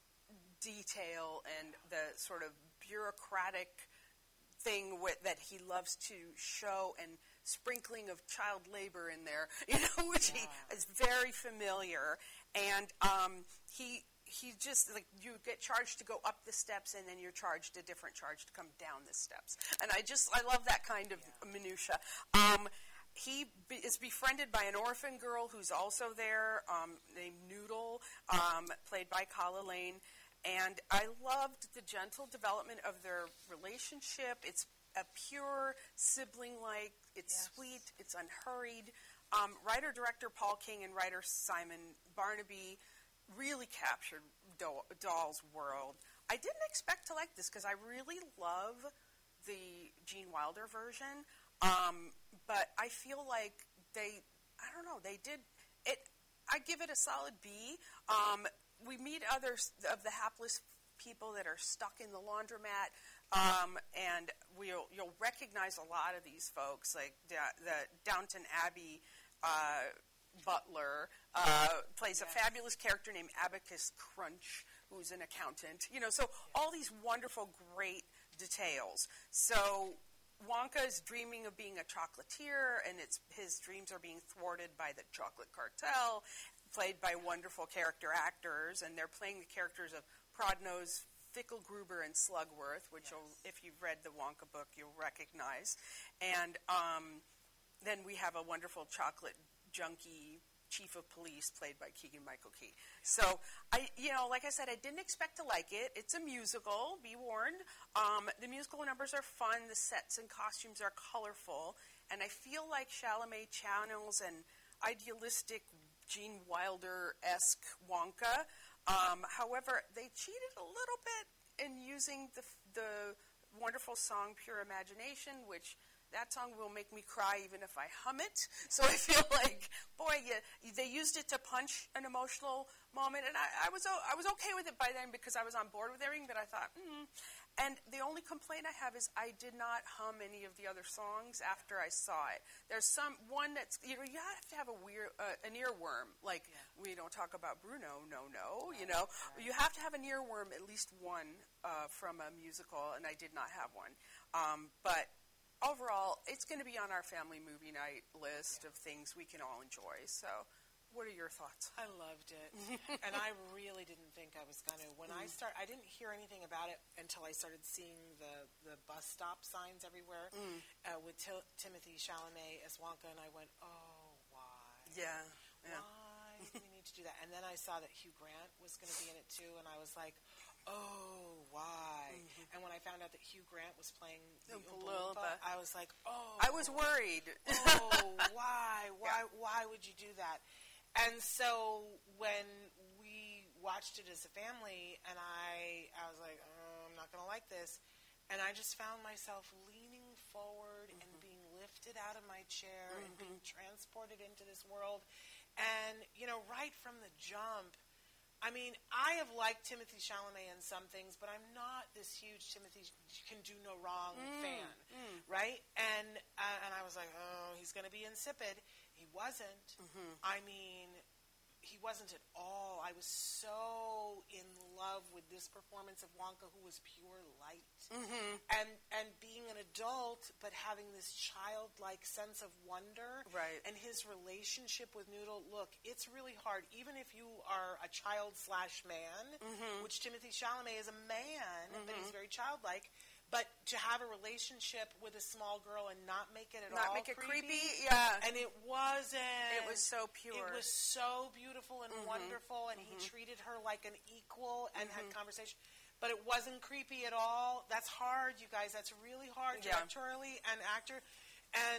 detail and the sort of bureaucratic thing with, that he loves to show, and sprinkling of child labor in there, you know, which yeah. he is very familiar. And um, he... He just, like, you get charged to go up the steps, and then you're charged a different charge to come down the steps. And I just, I love that kind of yeah. minutia. Um, he be, is befriended by an orphan girl who's also there, um, named Noodle, um, played by Kala Lane. And I loved the gentle development of their relationship. It's a pure sibling-like, it's yes. sweet, it's unhurried. Um, writer-director Paul King and writer Simon Barnaby really captured Dahl's world. I didn't expect to like this because I really love the Gene Wilder version, um, but I feel like they, I don't know, they did it. I give it a solid B. Um, we meet others of the hapless people that are stuck in the laundromat, um, and we'll you'll recognize a lot of these folks, like the, the Downton Abbey Uh, butler uh, plays a fabulous character named Abacus Crunch, who's an accountant. You know, so all these wonderful, great details. So Wonka is dreaming of being a chocolatier, and it's his dreams are being thwarted by the chocolate cartel, played by wonderful character actors, and they're playing the characters of Prodnose, Fickelgruber, and Slugworth, which, yes. you'll, if you've read the Wonka book, you'll recognize. And um, then we have a wonderful chocolate junkie chief of police, played by Keegan-Michael Key. So, I, you know, like I said, I didn't expect to like it. It's a musical, be warned. Um, the musical numbers are fun. The sets and costumes are colorful. And I feel like Chalamet channels an idealistic Gene Wilder-esque Wonka. Um, however, they cheated a little bit in using the, the wonderful song Pure Imagination, which... that song will make me cry even if I hum it. So I feel like, boy, yeah, they used it to punch an emotional moment, and I, I was I was okay with it by then because I was on board with everything. But I thought, hmm. And the only complaint I have is I did not hum any of the other songs after I saw it. There's some one that's you know you have to have a weird uh, an earworm. Like yeah. we don't talk about Bruno, no, no. Right, you know, right. You have to have an earworm, at least one uh, from a musical, and I did not have one. Um, but overall, it's going to be on our family movie night list yeah. of things we can all enjoy. So, what are your thoughts?
I loved it, and I really didn't think I was going to. When mm. I start, I didn't hear anything about it until I started seeing the, the bus stop signs everywhere mm. uh, with Til- Timothy Chalamet as Wonka, and I went, "Oh, why?
Yeah, yeah.
Why do we need to do that?" And then I saw that Hugh Grant was going to be in it too, and I was like, oh, why? Mm-hmm. And when I found out that Hugh Grant was playing the Oompa Loompa, I was like, oh.
I was worried.
Oh, why? Why yeah. Why would you do that? And so when we watched it as a family, and I, I was like, oh, I'm not going to like this. And I just found myself leaning forward mm-hmm. and being lifted out of my chair mm-hmm. and being transported into this world. And, you know, right from the jump, I mean, I have liked Timothy Chalamet in some things, but I'm not this huge Timothy can do no wrong mm, fan, mm. right? And uh, and I was like, oh, he's going to be insipid. He wasn't. Mm-hmm. I mean, he wasn't at all. I was so in love with this performance of Wonka, who was pure light. Mm-hmm. And and being an adult, but having this childlike sense of wonder.
Right.
And his relationship with Noodle. Look, it's really hard. Even if you are a child slash man, mm-hmm. which Timothy Chalamet is a man, mm-hmm. but he's very childlike. But to have a relationship with a small girl and not make it at
not
all
make it
creepy,
creepy, yeah.
And it wasn't.
It was so pure.
It was so beautiful and mm-hmm. wonderful, and mm-hmm. he treated her like an equal and mm-hmm. had conversation. But it wasn't creepy at all. That's hard, you guys. That's really hard
yeah.
directorially and actor. And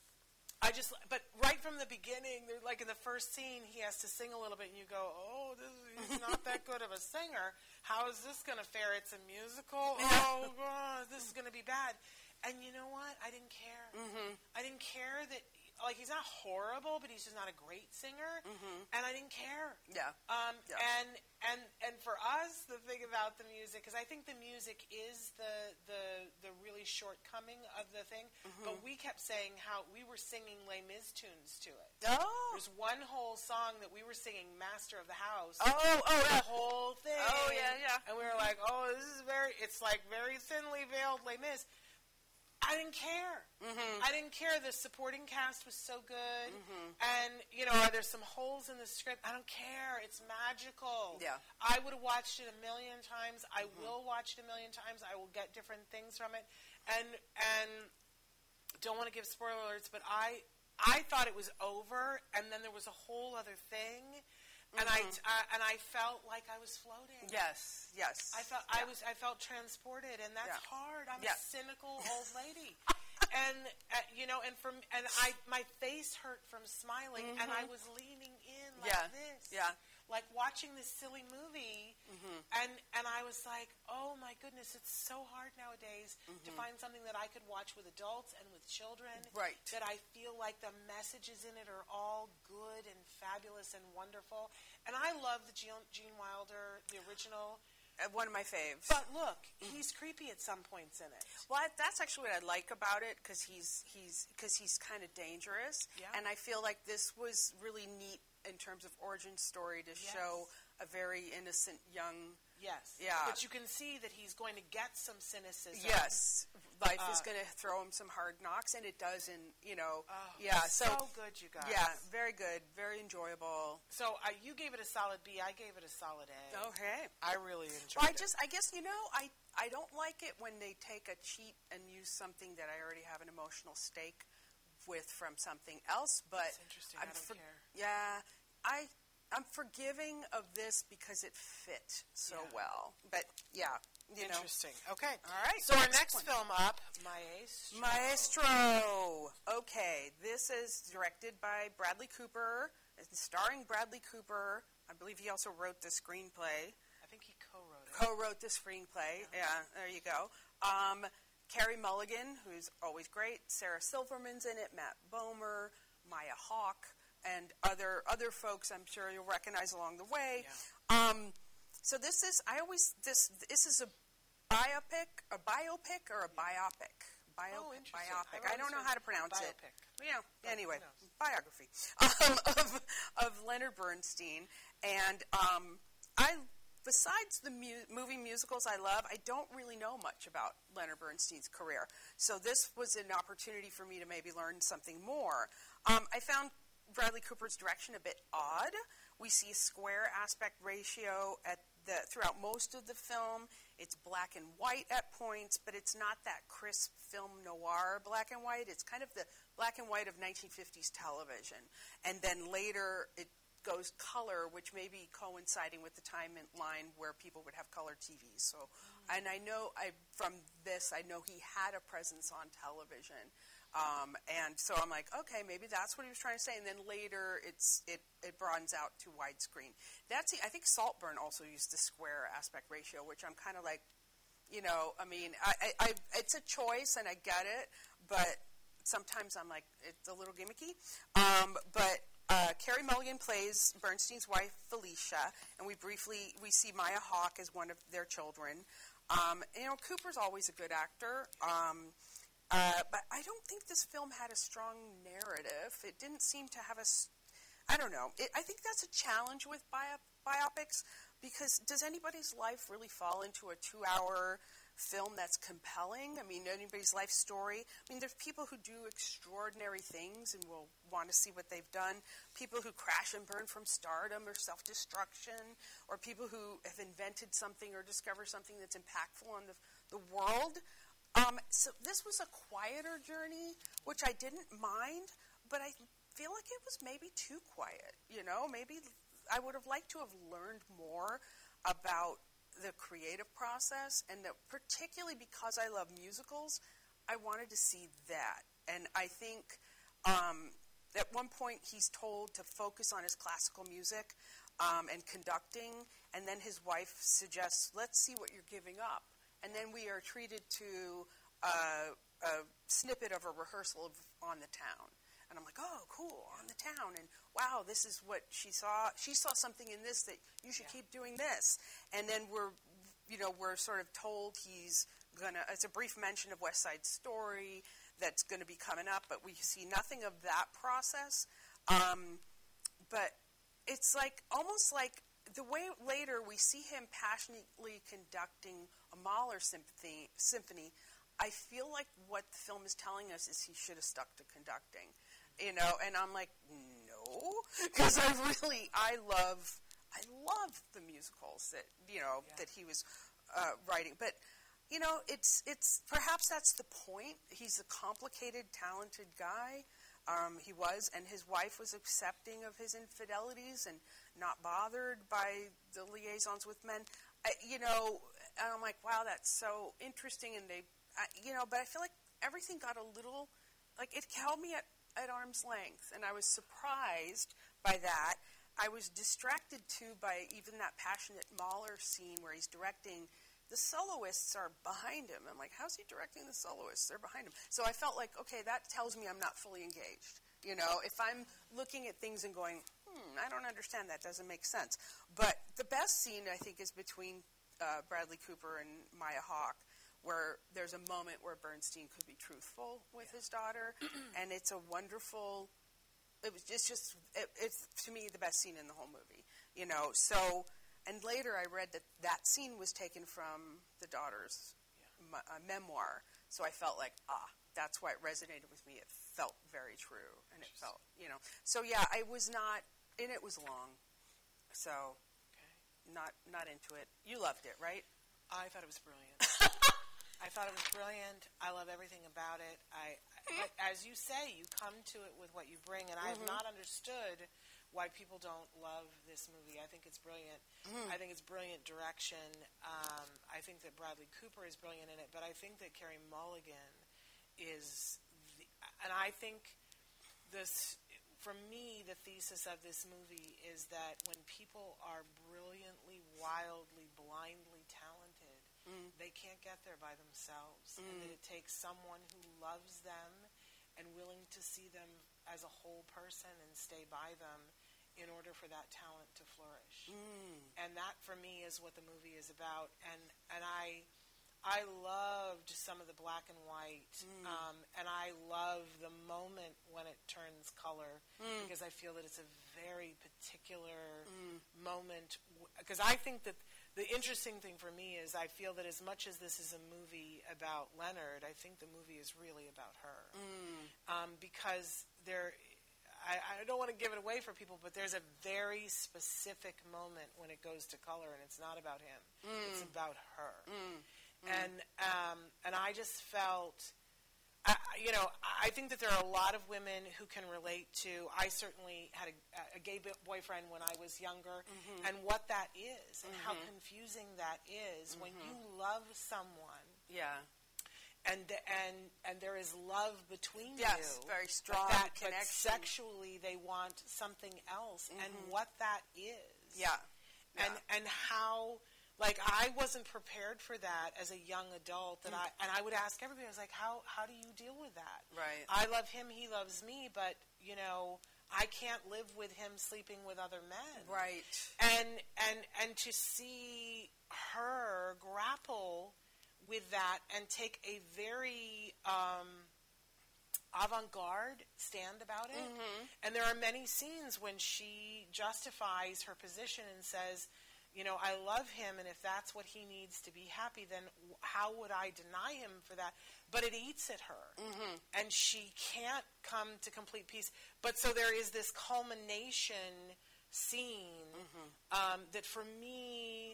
I just, but right from the beginning, like in the first scene, he has to sing a little bit, and you go, oh, this is, he's not that good of a singer. How is this going to fare? It's a musical? Oh, God, this is going to be bad. And you know what? I didn't care. Mm-hmm. I didn't care that, like, he's not horrible, but he's just not a great singer. Mm-hmm. And I didn't care.
Yeah.
Um,
yeah.
And, and and for us, the thing about the music, because I think the music is the, the, the really shortcoming of the thing, mm-hmm. but we kept saying how we were singing Les Mis tunes to it.
Oh.
There's one whole song that we were singing Master of the House.
Oh, oh,
the whole thing.
Oh, yeah, yeah.
And we were like, oh, this is very, it's like very thinly veiled Les Mis. I didn't care. Mm-hmm. I didn't care. The supporting cast was so good. Mm-hmm. And, you know, are there some holes in the script? I don't care. It's magical.
Yeah.
I would have watched it a million times. I mm-hmm. will watch it a million times. I will get different things from it. And and don't want to give spoiler alerts, but I I thought it was over, and then there was a whole other thing. And mm-hmm. I uh, and I felt like I was floating.
Yes, yes.
I felt
yeah.
I was I felt transported, and that's
yeah.
hard. I'm
yeah.
a cynical old lady, and uh, you know, and from and I my face hurt from smiling, mm-hmm. and I was leaning in like
yeah.
this,
yeah,
like watching this silly movie, mm-hmm. and and I was like, oh my goodness, it's so hard nowadays mm-hmm. to find something that I could watch with adults and with children,
right?
That I feel like the messages in it are all good and fabulous and wonderful. And I love the Gene, Gene Wilder, the original.
Uh, one of my faves.
But look, mm-hmm. he's creepy at some points in it.
Well, I, that's actually what I like about it, because he's he's because he's kind of dangerous.
Yeah.
And I feel like this was really neat in terms of origin story to
yes.
show a very innocent young.
Yes.
Yeah.
But you can see that he's going to get some cynicism.
Yes. Life
uh,
is going to throw him some hard knocks, and it does. And you know,
oh,
yeah.
So,
So
good, you guys.
Yeah, very good, very enjoyable.
So uh, you gave it a solid B. I gave it a solid A.
Okay.
I really enjoyed
well, I
it.
just, I guess you know, I I don't like it when they take a cheat and use something that I already have an emotional stake with from something else. But
That's interesting.
I'm
I don't
for,
care.
Yeah, I I'm forgiving of this because it fit so
Yeah.
well. But yeah, you know.
Interesting. Okay.
All right.
So our
next
next
one.
film up, Maestro.
Maestro. Okay, this is directed by Bradley Cooper, it's starring Bradley Cooper. I believe he also wrote the screenplay.
I think he co-wrote it.
Co-wrote the screenplay. Yeah, there you go. Um, Carey Mulligan, who's always great. Sarah Silverman's in it. Matt Bomer, Maya Hawke, and other other folks I'm sure you'll recognize along the way.
Yeah.
Um, so this is I always this this is a biopic, a biopic or a biopic. Bio,
Oh, interesting.
biopic.
I've
I don't know
always
how to
heard
pronounce it.
biopic.
Yeah.
But
Anyway,
who knows?
biography um, of of Leonard Bernstein, and um, I. Besides the mu- movie musicals I love, I don't really know much about Leonard Bernstein's career. So this was an opportunity for me to maybe learn something more. Um, I found Bradley Cooper's direction a bit odd. We see a square aspect ratio at the throughout most of the film. It's black and white at points, but it's not that crisp film noir black and white. It's kind of the black and white of nineteen fifties television. And then later it goes color, which may be coinciding with the timeline where people would have color T Vs. So, mm-hmm. and I know I from this, I know he had a presence on television, um, and so I'm like, okay, maybe that's what he was trying to say. And then later, it's it it broadens out to widescreen. That's I think Saltburn also used the square aspect ratio, which I'm kind of like, you know, I mean, I, I, I it's a choice and I get it, but sometimes I'm like, it's a little gimmicky, um, but. Uh, Carey Mulligan plays Bernstein's wife, Felicia, and we briefly, we see Maya Hawke as one of their children. Um, you know, Cooper's always a good actor, um, uh, but I don't think this film had a strong narrative. It didn't seem to have a, I don't know. It, I think that's a challenge with bio, biopics, because does anybody's life really fall into a two-hour film that's compelling? I mean, anybody's life story. I mean, there's people who do extraordinary things and will want to see what they've done. People who crash and burn from stardom or self-destruction, or people who have invented something or discovered something that's impactful on the, the world. Um, so this was a quieter journey, which I didn't mind, but I feel like it was maybe too quiet. You know, maybe I would have liked to have learned more about the creative process, and that particularly because I love musicals, I wanted to see that. And I think um, at one point he's told to focus on his classical music um, and conducting, and then his wife suggests, let's see what you're giving up. And then we are treated to uh, a snippet of a rehearsal of On the Town. And I'm like, oh, cool, On the Town. And wow, this is what she saw. She saw something in this that you should yeah. keep doing this. And then we're, you know, we're sort of told he's going to, it's a brief mention of West Side Story that's going to be coming up, but we see nothing of that process. Um, but it's like, almost like the way later we see him passionately conducting a Mahler symphony, symphony, I feel like what the film is telling us is he should have stuck to conducting. You know, and I'm like, no, because I really, I love, I love the musicals that, you know, yeah. that he was uh, writing. But, you know, it's, it's, perhaps that's the point. He's a complicated, talented guy. Um, he was, and his wife was accepting of his infidelities and not bothered by the liaisons with men. I, you know, and I'm like, wow, that's so interesting. And they, I, you know, but I feel like everything got a little, like, it held me at, at arm's length, and I was surprised by that. I was distracted, too, by even that passionate Mahler scene where he's directing. The soloists are behind him. I'm like, how's he directing the soloists? They're behind him. So I felt like, okay, that tells me I'm not fully engaged. You know, if I'm looking at things and going, hmm, I don't understand, that doesn't make sense. But the best scene, I think, is between uh, Bradley Cooper and Maya Hawke, where there's a moment where Bernstein could be truthful with yeah. his daughter, and it's a wonderful, it was just, just it, it's, to me, the best scene in the whole movie, you know, so, and later I read that that scene was taken from the daughter's yeah. m- uh, memoir, so I felt like, ah, that's why it resonated with me. It felt very true, and it felt, you know, so yeah, I was not, and it was long, so, okay. not not into it. You loved it, right?
I thought it was brilliant. I thought it was brilliant. I love everything about it. I, I, as you say, you come to it with what you bring, and I have
mm-hmm.
not understood why people don't love this movie. I think it's brilliant.
Mm.
I think it's brilliant direction. Um, I think that Bradley Cooper is brilliant in it, but I think that Carey Mulligan is, the, and I think this, for me, the thesis of this movie is that when people are brilliantly, wildly, blindly talented, mm. they can't get there by themselves, mm. and that it takes someone who loves them and willing to see them as a whole person and stay by them in order for that talent to flourish. Mm. And that, for me, is what the movie is about. And and I I loved some of the black and white, mm. um, and I love the moment when it turns color, mm. because I feel that it's a very particular mm. moment. Because I think that the interesting thing for me is I feel that as much as this is a movie about Leonard, I think the movie is really about her. Mm. Um, because there, I, I don't want to give it away for people, but there's a very specific moment when it goes to color, and it's not about him. Mm. It's about her. Mm. Mm. And um, and I just felt, I, you know, I think that there are a lot of women who can relate to. I certainly had a, a gay boyfriend when I was younger, mm-hmm. and what that is, and mm-hmm. how confusing that is mm-hmm. when you love someone.
Yeah.
And and and there is love between
yes,
you.
Very strong
that,
connection.
But sexually, they want something else, mm-hmm. and what that is.
Yeah. yeah.
And and how. Like, I wasn't prepared for that as a young adult, that mm. I and I would ask everybody, I was like, how how do you deal with that?
Right.
I love him, he loves me, but, you know, I can't live with him sleeping with other men.
Right.
And and and to see her grapple with that and take a very um, avant-garde stand about it. Mm-hmm. And there are many scenes when she justifies her position and says, you know, I love him, and if that's what he needs to be happy, then how would I deny him for that? But it eats at her, mm-hmm. and she can't come to complete peace. But so there is this culmination scene mm-hmm. um, that for me,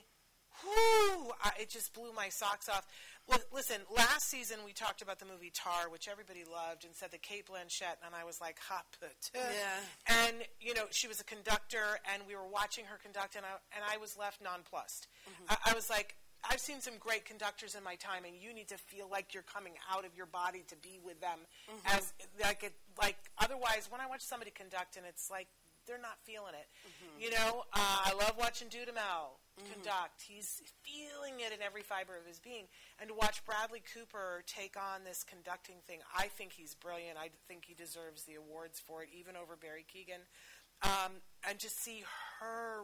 whew, I, it just blew my socks off. Well, listen, last season we talked about the movie Tar, which everybody loved, and said that Cate Blanchett, and I was like, hot put.
Yeah.
And, you know, she was a conductor, and we were watching her conduct, and I, and I was left nonplussed. Mm-hmm. I, I was like, I've seen some great conductors in my time, and you need to feel like you're coming out of your body to be with them. Mm-hmm. As like it, like otherwise, when I watch somebody conduct, and it's like, they're not feeling it. Mm-hmm. You know, uh, I love watching Dudamel mm-hmm. conduct. He's feeling it in every fiber of his being. And to watch Bradley Cooper take on this conducting thing, I think he's brilliant. I think he deserves the awards for it, even over Barry Keoghan. Um, and to see her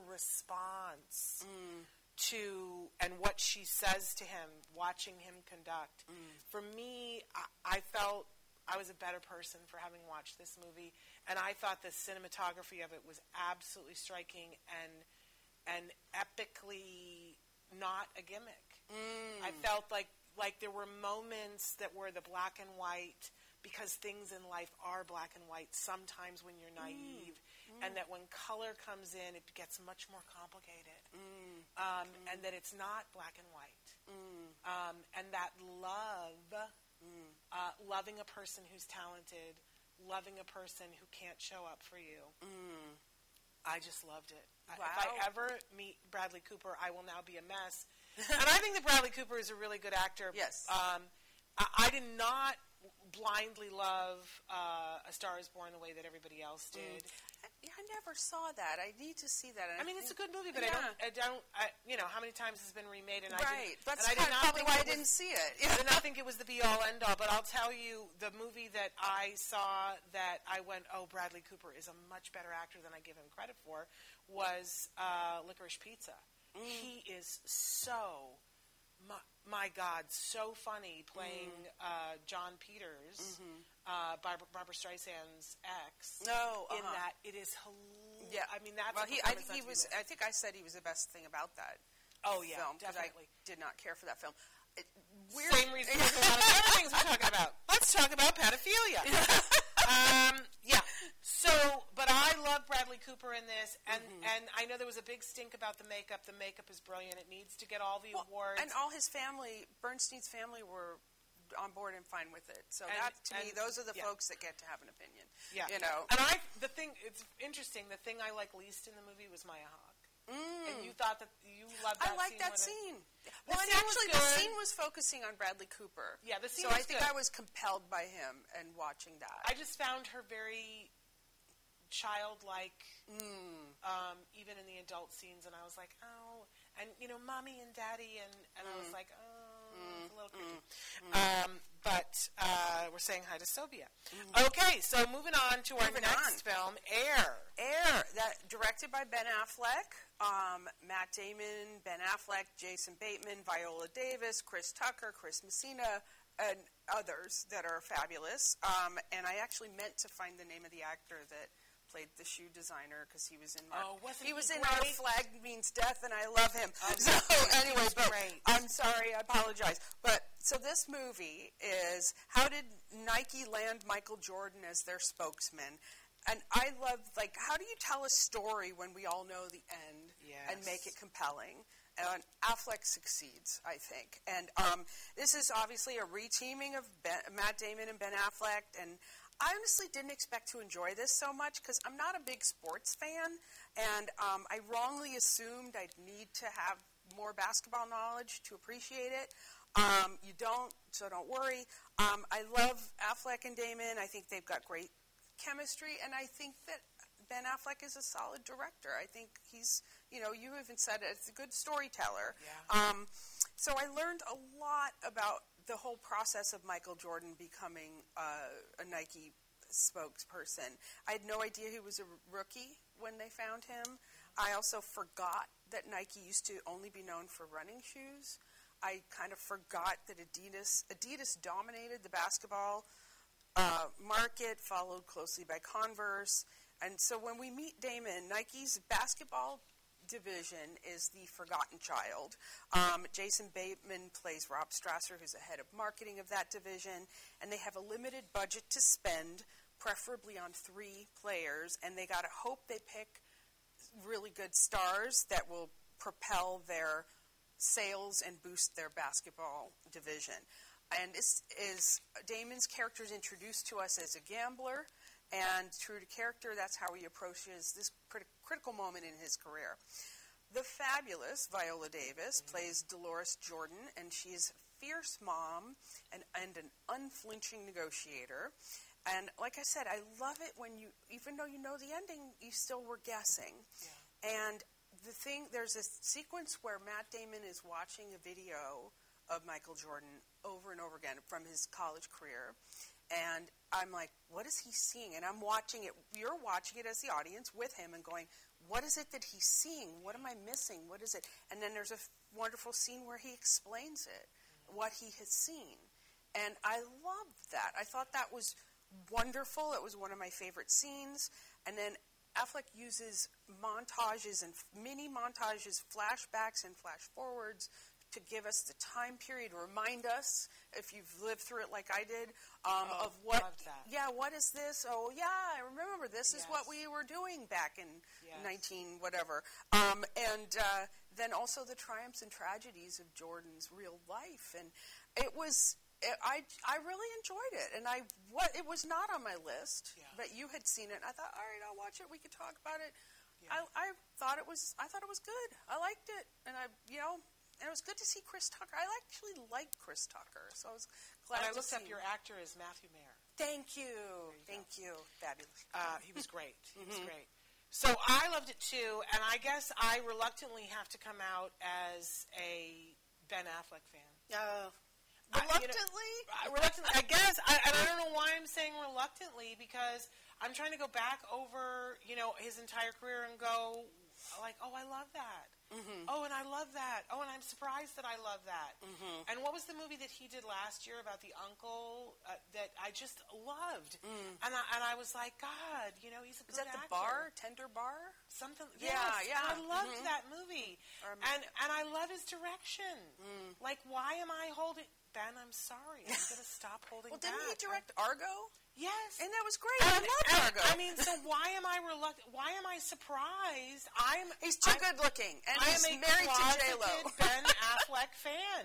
response mm. to, and what she says to him, watching him conduct. Mm. For me, I, I felt I was a better person for having watched this movie, and I thought the cinematography of it was absolutely striking and and epically not a gimmick. Mm. I felt like like there were moments that were the black and white, because things in life are black and white sometimes when you're naive, mm. and that when color comes in, it gets much more complicated, mm. Um, mm. and that it's not black and white, mm. um, and that love. Mm. Uh, loving a person who's talented, loving a person who can't show up for you. Mm. I just loved it.
Wow.
If I ever meet Bradley Cooper, I will now be a mess. And I think that Bradley Cooper is a really good actor.
Yes.
Um, I, I did not blindly love uh, A Star Is Born the way that everybody else did.
Mm. I, I never saw that. I need to see that.
I, I mean,
think,
it's a good movie, but
yeah.
I don't, I don't, I, you know, how many times has it been remade? And
right.
I didn't,
That's
and I did not
probably why I
was,
didn't see it.
I did not think it was the be-all, end-all, but I'll tell you, the movie that I saw that I went, oh, Bradley Cooper is a much better actor than I give him credit for, was uh, Licorice Pizza. Mm. He is so... My, my God, so funny playing mm. uh, John Peters, mm-hmm. uh, Barbara, Barbara Streisand's ex.
No, uh-huh.
In that it is hilarious.
Yeah,
I mean that's.
Well, he, I think he was. I think I said he was the best thing about that.
Oh yeah,
film,
definitely.
I did not care for that film. It,
weird. Same reason for a lot of other things we're talking about. Let's talk about pedophilia. um, yeah. So, but I love Bradley Cooper in this, and, mm-hmm. and I know there was a big stink about the makeup. The makeup is brilliant. It needs to get all the
well,
awards.
And all his family, Bernstein's family, were on board and fine with it. So
and,
that, to
and,
me, those are the
yeah.
folks that get to have an opinion.
Yeah.
You know?
And I, the thing, it's interesting, the thing I like least in the movie was Maya Hawke.
Mm.
And you thought that, you loved that
I like
scene.
that
it,
scene.
The
Well, and
scene
actually,
was
the
good.
scene was focusing on Bradley Cooper.
Yeah, the scene
So
was
I think
good.
I was compelled by him and watching that.
I just found her very childlike,
Mm.
um, even in the adult scenes, and I was like, oh, and, you know, mommy and daddy, and, and mm. I was like, oh, mm. it's a little creepy. Mm. Um, but uh, we're saying hi to Sobia. Mm. Okay, so moving on to our
moving
next
on.
film, Air.
Air, that directed by Ben Affleck, um, Matt Damon, Ben Affleck, Jason Bateman, Viola Davis, Chris Tucker, Chris Messina, and others that are fabulous. Um, and I actually meant to find the name of the actor that played the shoe designer because he was in Mark.
Oh, wasn't
he was
he
in
great?
Our Flag Means Death, and I love him.
Oh,
so anyway, but
great.
I'm sorry, I apologize. But so this movie is how did Nike land Michael Jordan as their spokesman? And I love, like, how do you tell a story when we all know the end
yes.
and make it compelling? And Affleck succeeds, I think. And um, this is obviously a reteaming of ben, Matt Damon and Ben Affleck. And I honestly didn't expect to enjoy this so much because I'm not a big sports fan. And um, I wrongly assumed I'd need to have more basketball knowledge to appreciate it. Um, you don't, so don't worry. Um, I love Affleck and Damon. I think they've got great chemistry. And I think that Ben Affleck is a solid director. I think he's, you know, you even said it, it's a good storyteller.
Yeah.
Um, so I learned a lot about the whole process of Michael Jordan becoming uh, a Nike spokesperson. I had no idea he was a rookie when they found him. I also forgot that Nike used to only be known for running shoes. I kind of forgot that Adidas Adidas dominated the basketball uh, market, followed closely by Converse. And so when we meet Damon, Nike's basketball division is the forgotten child. Um, Jason Bateman plays Rob Strasser, who's the head of marketing of that division, and they have a limited budget to spend, preferably on three players, and they got to hope they pick really good stars that will propel their sales and boost their basketball division. And this is Damon's character is introduced to us as a gambler, and true to character, that's how he approaches this crit- critical moment in his career. The fabulous Viola Davis mm-hmm. plays Dolores Jordan, and she is a fierce mom and, and an unflinching negotiator. And like I said, I love it when you, even though you know the ending, you still were guessing. Yeah. And the thing, there's a sequence where Matt Damon is watching a video of Michael Jordan over and over again from his college career. And I'm like, what is he seeing? And I'm watching it. You're watching it as the audience with him and going, what is it that he's seeing? What am I missing? What is it? And then there's a f- wonderful scene where he explains it, mm-hmm. what he has seen. And I loved that. I thought that was wonderful. It was one of my favorite scenes. And then Affleck uses montages and f- mini montages, flashbacks and flash forwards to give us the time period, remind us, if you've lived through it like I did, um,
oh,
of what,
loved that.
yeah, what is this? Oh, yeah, I remember this
yes.
is what we were doing back in
yes.
nineteen whatever. Um, and uh, then also the triumphs and tragedies of Jordan's real life. And it was, it, I, I really enjoyed it. And I, what, it was not on my list,
yeah.
but you had seen it. I thought, all right, I'll watch it. We could talk about it.
Yeah.
I, I thought it was, I thought it was good. I liked it. And I, you know, and it was good to see Chris Tucker. I actually like Chris Tucker, so I was glad
and I
to
looked
see
up your actor is Matthew Mayer.
Thank you.
you
Thank
go.
you. Fabulous.
Uh, he was great. He
mm-hmm.
was great. So I loved it too, and I guess I reluctantly have to come out as a Ben Affleck fan.
Uh,
reluctantly? I, you know, reluctantly. I guess, I, and I don't know why I'm saying reluctantly, because I'm trying to go back over, you know, his entire career and go, like, oh, I love that. Mm-hmm. Oh, and I love that. Oh, and I'm surprised that I love that. Mm-hmm. And what was the movie that he did last year about the uncle uh, that I just loved? Mm. And, I, and I was like, God, you know, he's a
Is
good
that the
actor.
bar? Tender Bar?
Something.
Yeah,
yes.
yeah.
And I loved
mm-hmm.
that movie. Um, and and I love his direction. Mm. Like, why am I holding... Ben, I'm sorry. I'm going to stop holding
well,
back.
Well, didn't he direct Argo?
Yes.
And that was great.
And,
I loved
and,
Argo.
I mean, so why am I reluctant? Why am I surprised? I'm
He's too
I'm,
good looking. And
I
he's
am a
married to J Lo.
Ben Affleck fan.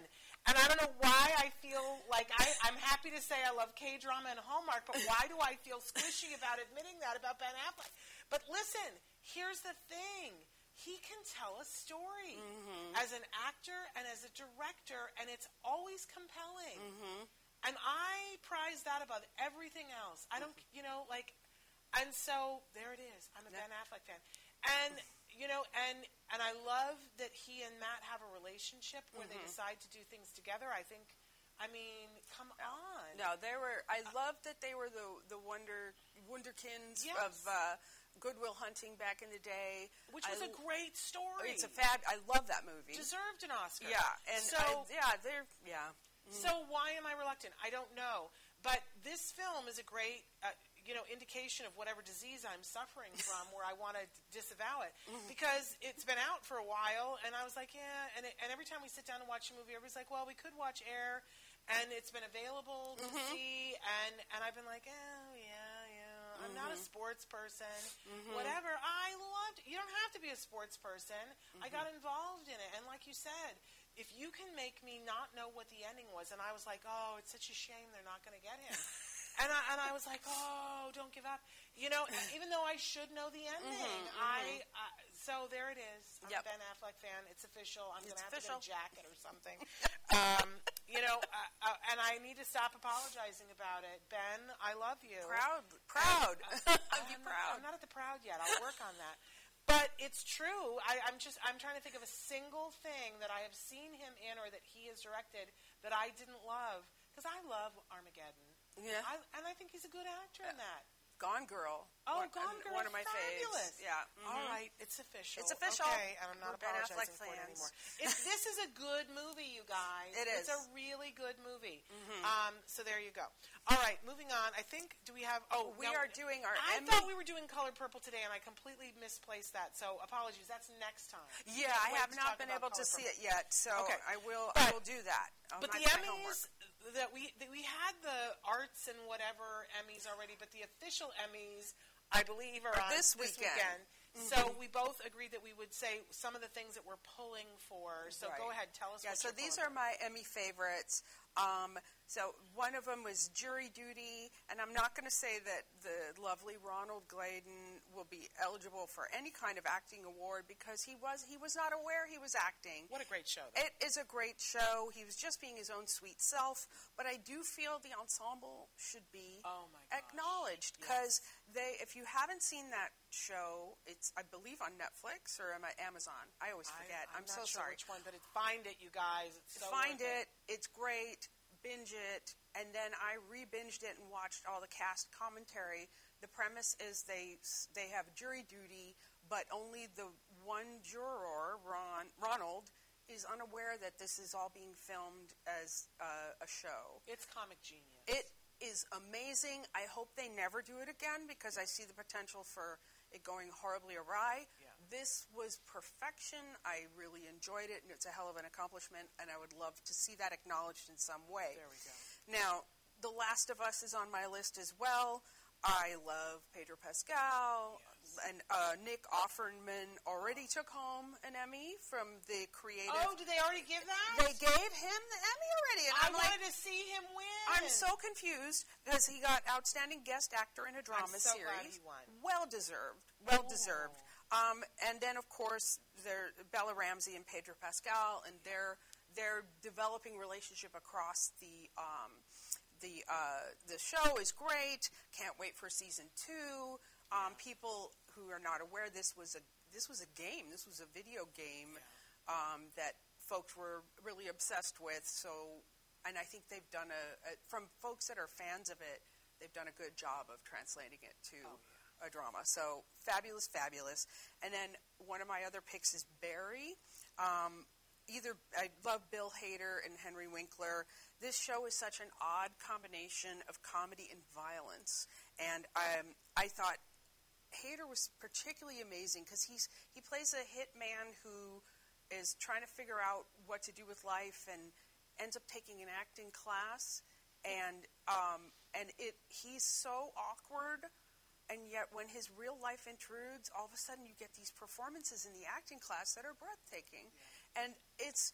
And I don't know why I feel like I, I'm happy to say I love K-drama and Hallmark, but why do I feel squishy about admitting that about Ben Affleck? But listen, here's the thing. He can tell a story mm-hmm. as an actor and as a director, and it's always compelling. Mm-hmm. And I prize that above everything else. I don't, you know, like, and so there it is. I'm a yeah. Ben Affleck fan. And, you know, and and I love that he and Matt have a relationship where mm-hmm. they decide to do things together. I think, I mean, come
no.
on.
No, they were, I love that they were the the Wonder, Wonderkins yes. of uh, Good Will Hunting back in the day.
Which was I, a great story.
It's a fab, I love that movie.
Deserved an Oscar.
Yeah, and
so,
I, yeah, they're, yeah.
Mm. So why am I reluctant? I don't know. But this film is a great, uh, you know, indication of whatever disease I'm suffering from where I want to disavow it. Mm-hmm. Because it's been out for a while, and I was like, yeah. And, it, and every time we sit down and watch a movie, everybody's like, well, we could watch Air, and it's been available to mm-hmm. see. And, and I've been like, oh, yeah, yeah. I'm mm-hmm. not a sports person. Mm-hmm. Whatever. I loved it. You don't have to be a sports person. Mm-hmm. I got involved in it. And like you said, if you can make me not know what the ending was, and I was like, oh, it's such a shame they're not going to get him. and, I, and I was like, oh, don't give up. You know, even though I should know the ending. Mm-hmm, I, mm-hmm. I So there it is. I'm yep. a Ben Affleck fan. It's official. I'm going to have official. to get a jacket or something. um, you know, uh, uh, and I need to stop apologizing about it. Ben, I love you.
Proud. Proud.
Uh, I'm, I'm proud. I'm not at the proud yet. I'll work on that. But it's true. I, I'm just I'm trying to think of a single thing that I have seen him in or that he has directed that I didn't love. Because I love Armageddon.
Yeah.
I, and I think he's a good actor in that.
Gone Girl.
Oh,
one,
Gone Girl.
One of my
fabulous.
faves. Yeah. Mm-hmm.
All right. It's official.
It's official.
Okay. And I'm not
We're
apologizing for it anymore. It, this is a good movie, you guys.
It is.
It's a really good movie. Mm-hmm. Um, so there you go. All right. Moving on. I think, do we have, oh.
We
no,
are doing our
I
Emmy.
thought we were doing Color Purple today, and I completely misplaced that. So apologies. That's next time.
Yeah, I have not been able to see it yet. So
okay.
I will
but,
I will do that. I'll
but the Emmys, that we that we had the arts and whatever Emmys already, but the official Emmys, I believe, are on
this
weekend.
This weekend.
Mm-hmm. So we both agreed that we would say some of the things that we're pulling for. So
right.
go ahead, tell us.
Yeah.
What
So
you're
these
pulling
are my Emmy favorites. Um, so one of them was Jury Duty, and I'm not going to say that the lovely Ronald Gladen will be eligible for any kind of acting award because he was he was not aware he was acting.
What a great show! Though.
It is a great show. He was just being his own sweet self, but I do feel the ensemble should be
oh my
acknowledged because yes. they. If you haven't seen that show, it's I believe on Netflix or am I Amazon. I always forget.
I, I'm,
I'm
not
so
sure
sorry.
Which one? But it, find it, you guys. It's so
find
it.
it. It's great. Binge it, and then I re-binged it and watched all the cast commentary. The premise is they they have jury duty, but only the one juror, Ron Ronald, is unaware that this is all being filmed as uh, a show.
It's comic genius.
It is amazing. I hope they never do it again because I see the potential for it going horribly awry.
Yeah.
This was perfection. I really enjoyed it, and it's a hell of an accomplishment, and I would love to see that acknowledged in some way.
There we go.
Now, The Last of Us is on my list as well. I love Pedro Pascal,
yes.
and uh, Nick Offerman already took home an Emmy from the creative.
Oh, did they already give that?
They gave him the Emmy already. And
I
I'm
wanted
like,
to see him win.
I'm so confused because he got Outstanding Guest Actor in a Drama
I'm so
Series.
Glad he won.
Well deserved. Well
Ooh.
deserved. Um, and then, of course, there Bella Ramsey and Pedro Pascal, and their their developing relationship across the um, the uh, the show is great. Can't wait for season two. Um,
yeah.
People who are not aware, this was a this was a game. This was a video game
yeah.
um, that folks were really obsessed with. So, and I think they've done a, a from folks that are fans of it, they've done a good job of translating it to.
Oh, yeah.
A drama. So fabulous, fabulous. And then one of my other picks is Barry. Um, either I love Bill Hader and Henry Winkler. This show is such an odd combination of comedy and violence. And um, I thought Hader was particularly amazing because he's he plays a hitman who is trying to figure out what to do with life and ends up taking an acting class. And um, and it he's so awkward. And yet, when his real life intrudes, all of a sudden you get these performances in the acting class that are breathtaking.
Yeah.
And it's,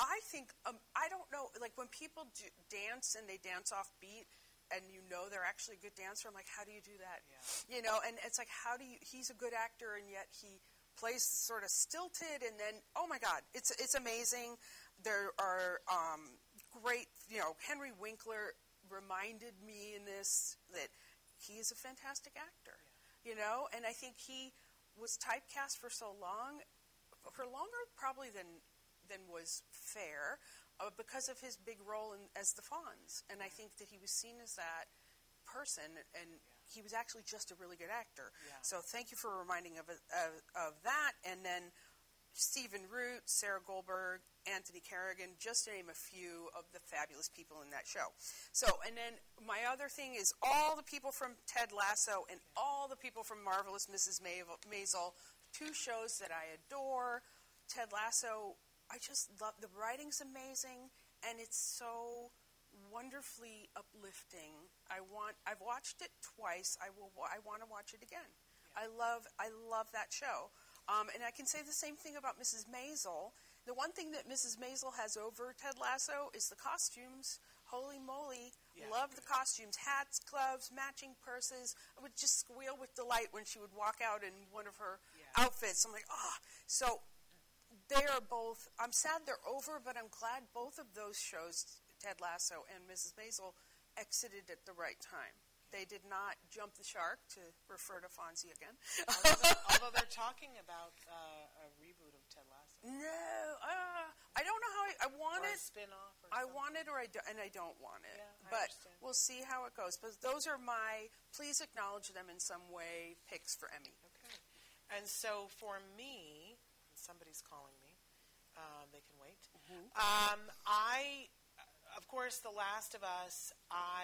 I think, um, I don't know, like when people do dance and they dance off beat, and you know they're actually a good dancer, I'm like, how do you do that?
Yeah.
You know, and it's like, how do you, he's a good actor, and yet he plays sort of stilted, and then, oh my God, it's it's amazing. There are um, great, you know, Henry Winkler reminded me in this that he is a fantastic actor, yeah. you know, and I think he was typecast for so long, for longer probably than than was fair, uh, because of his big role in, as the Fonz. And I think that he was seen as that person, and yeah. he was actually just a really good actor.
Yeah.
So thank you for reminding of, of, of that. And then Stephen Root, Sarah Goldberg, Anthony Carrigan, just to name a few of the fabulous people in that show. So, and then my other thing is all the people from Ted Lasso and all the people from Marvelous Missus Maisel, two shows that I adore. Ted Lasso, I just love, the writing's amazing, and it's so wonderfully uplifting. I want, I've watched it twice. I will, I want to watch it again. Yeah. I love, I love that show. Um, and I can say the same thing about Missus Maisel. The one thing that Missus Maisel has over Ted Lasso is the costumes. Holy moly, yeah. love the costumes. Hats, gloves, matching purses. I would just squeal with delight when she would walk out in one of her yeah. outfits. I'm like, oh. So they are both, I'm sad they're over, but I'm glad both of those shows, Ted Lasso and Missus Maisel, exited at the right time. They did not jump the shark, to refer to Fonzie again.
although, they're, although they're talking about uh, a reboot of Ted Lasso.
No, uh, I don't know how I, I want
or
it.
A spin-off or
I
something.
want it, or I do, and I don't want it.
Yeah, I
but
understand.
We'll see how it goes. But those are my, please acknowledge them in some way, picks for Emmy.
Okay. And so for me, somebody's calling me. Um, they can wait. Mm-hmm. Um, I, of course, The Last of Us,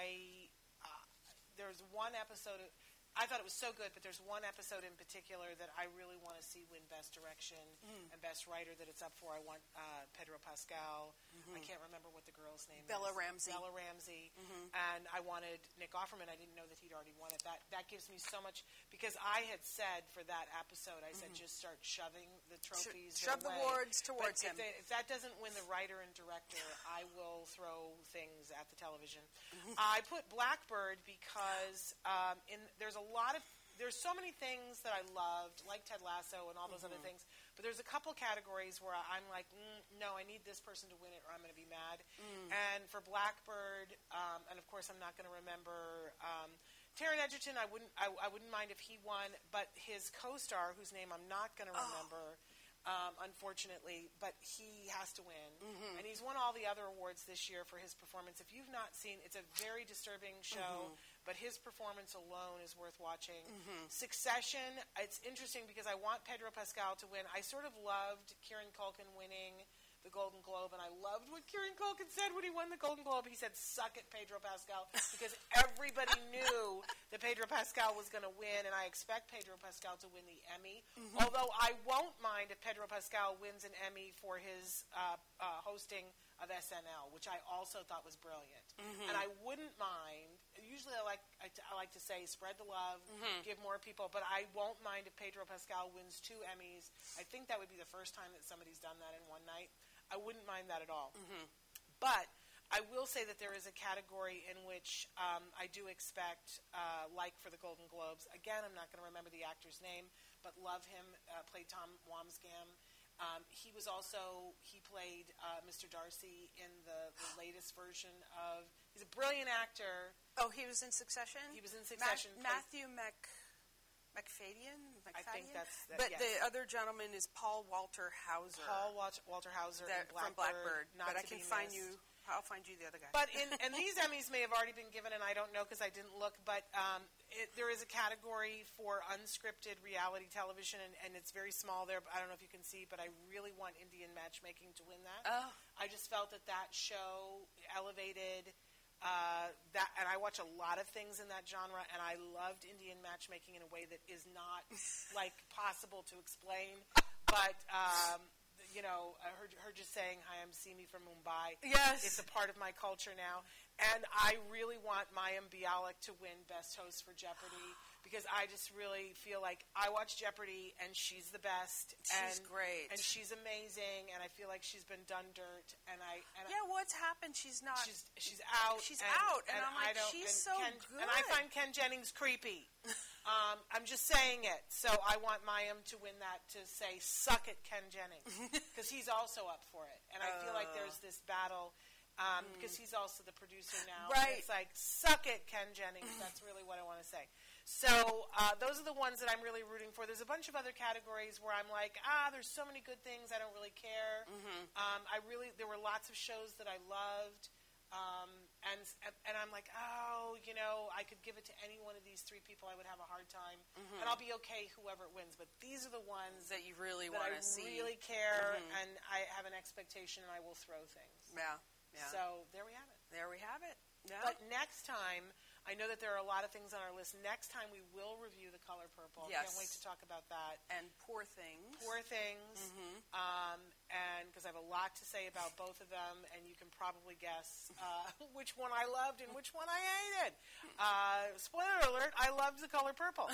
I, uh, there's one episode, of, I thought it was so good, but there's one episode in particular that I really want to see win Best Direction
mm.
and Best Writer that it's up for. I want uh, Pedro Pascal. Mm-hmm. I can't remember what the girl's name
Bella
is.
Ramsey.
Bella Ramsey.
Mm-hmm.
And I wanted Nick Offerman. I didn't know that he'd already won it. That that gives me so much, because I had said for that episode, I said, mm-hmm. just start shoving the trophies
Sh- Shove
away.
the awards towards
but
him.
If, they, if that doesn't win the writer and director, I will throw things at the television. Mm-hmm. I put Blackbird because um, in there's a lot of There's so many things that I loved, like Ted Lasso and all those mm-hmm. other things, but there's a couple categories where I'm like, mm, no, I need this person to win it or I'm going to be mad. Mm. And for Blackbird, um, and of course I'm not going to remember um, Taron Egerton, I wouldn't I, I wouldn't mind if he won, but his co-star, whose name I'm not going to remember, oh. Um, unfortunately, but he has to win. Mm-hmm. And he's won all the other awards this year for his performance. If you've not seen, it's a very disturbing show, mm-hmm. but his performance alone is worth watching. Mm-hmm. Succession, it's interesting because I want Pedro Pascal to win. I sort of loved Kieran Culkin winning the Golden Globe, and I loved what Kieran Culkin said when he won the Golden Globe. He said, suck it, Pedro Pascal, because everybody knew that Pedro Pascal was going to win, and I expect Pedro Pascal to win the Emmy, mm-hmm. although I won't mind if Pedro Pascal wins an Emmy for his uh, uh, hosting of S N L, which I also thought was brilliant. Mm-hmm. And I wouldn't mind, usually I like I, t- I like to say spread the love, mm-hmm. give more people, but I won't mind if Pedro Pascal wins two Emmys. I think that would be the first time that somebody's done that in one night. I wouldn't mind that at all. Mm-hmm. But I will say that there is a category in which um, I do expect, uh, like for the Golden Globes, again, I'm not going to remember the actor's name, but love him, uh, played Tom Wamsgam. Um, he was also, he played uh, Mister Darcy in the, the latest version of, he's a brilliant actor.
Oh, he was in Succession?
He was in Succession.
Ma- Matthew Mc... McFadyen? McFadyen?
I think that's... That,
but
yes.
the other gentleman is Paul Walter Hauser.
Paul Walter, Walter Hauser
that,
Blackbird,
from Blackbird.
Not
but I
to
can
be
find
missed.
you... I'll find you the other guy.
But in, and these Emmys may have already been given, and I don't know because I didn't look, but um, it, there is a category for unscripted reality television, and, and it's very small there. But I don't know if you can see, but I really want Indian Matchmaking to win that.
Oh.
I just felt that that show elevated... Uh, that, and I watch a lot of things in that genre, and I loved Indian Matchmaking in a way that is not like possible to explain. But um, you know, I heard her just saying, "Hi, I'm Simi from Mumbai."
Yes,
it's a part of my culture now, and I really want Mayim Bialik to win Best Host for Jeopardy because I just really feel like I watch Jeopardy and she's the best.
She's
and,
great.
And she's amazing, and I feel like she's been done dirt. And I and
Yeah, what's happened? She's not...
She's she's out.
She's
and,
out, and,
and
I'm like,
I don't,
she's
and
so
Ken,
good.
And I find Ken Jennings creepy. um, I'm just saying it. So I want Mayim to win that, to say, suck it, Ken Jennings. Because he's also up for it. And I feel like there's this battle... Um, mm. Because he's also the producer now.
Right.
It's like, suck it, Ken Jennings. That's really what I want to say. So uh, those are the ones that I'm really rooting for. There's a bunch of other categories where I'm like, ah, there's so many good things. I don't really care. Mm-hmm. Um, I really, there were lots of shows that I loved. Um, and, and I'm like, oh, you know, I could give it to any one of these three people. I would have a hard time. Mm-hmm. And I'll be okay whoever it wins. But these are the ones
that you really
want
to see.
I really care.
Mm-hmm.
And I have an expectation, and I will throw things.
Yeah. Yeah.
So there we have it.
There we have it. Yeah.
But next time, I know that there are a lot of things on our list. Next time we will review The Color Purple.
Yes.
Can't wait to talk about that.
And Poor Things.
Poor Things. Mm-hmm. Um, and because I have a lot to say about both of them, and you can probably guess uh, which one I loved and which one I hated. Uh, spoiler alert, I loved The Color Purple.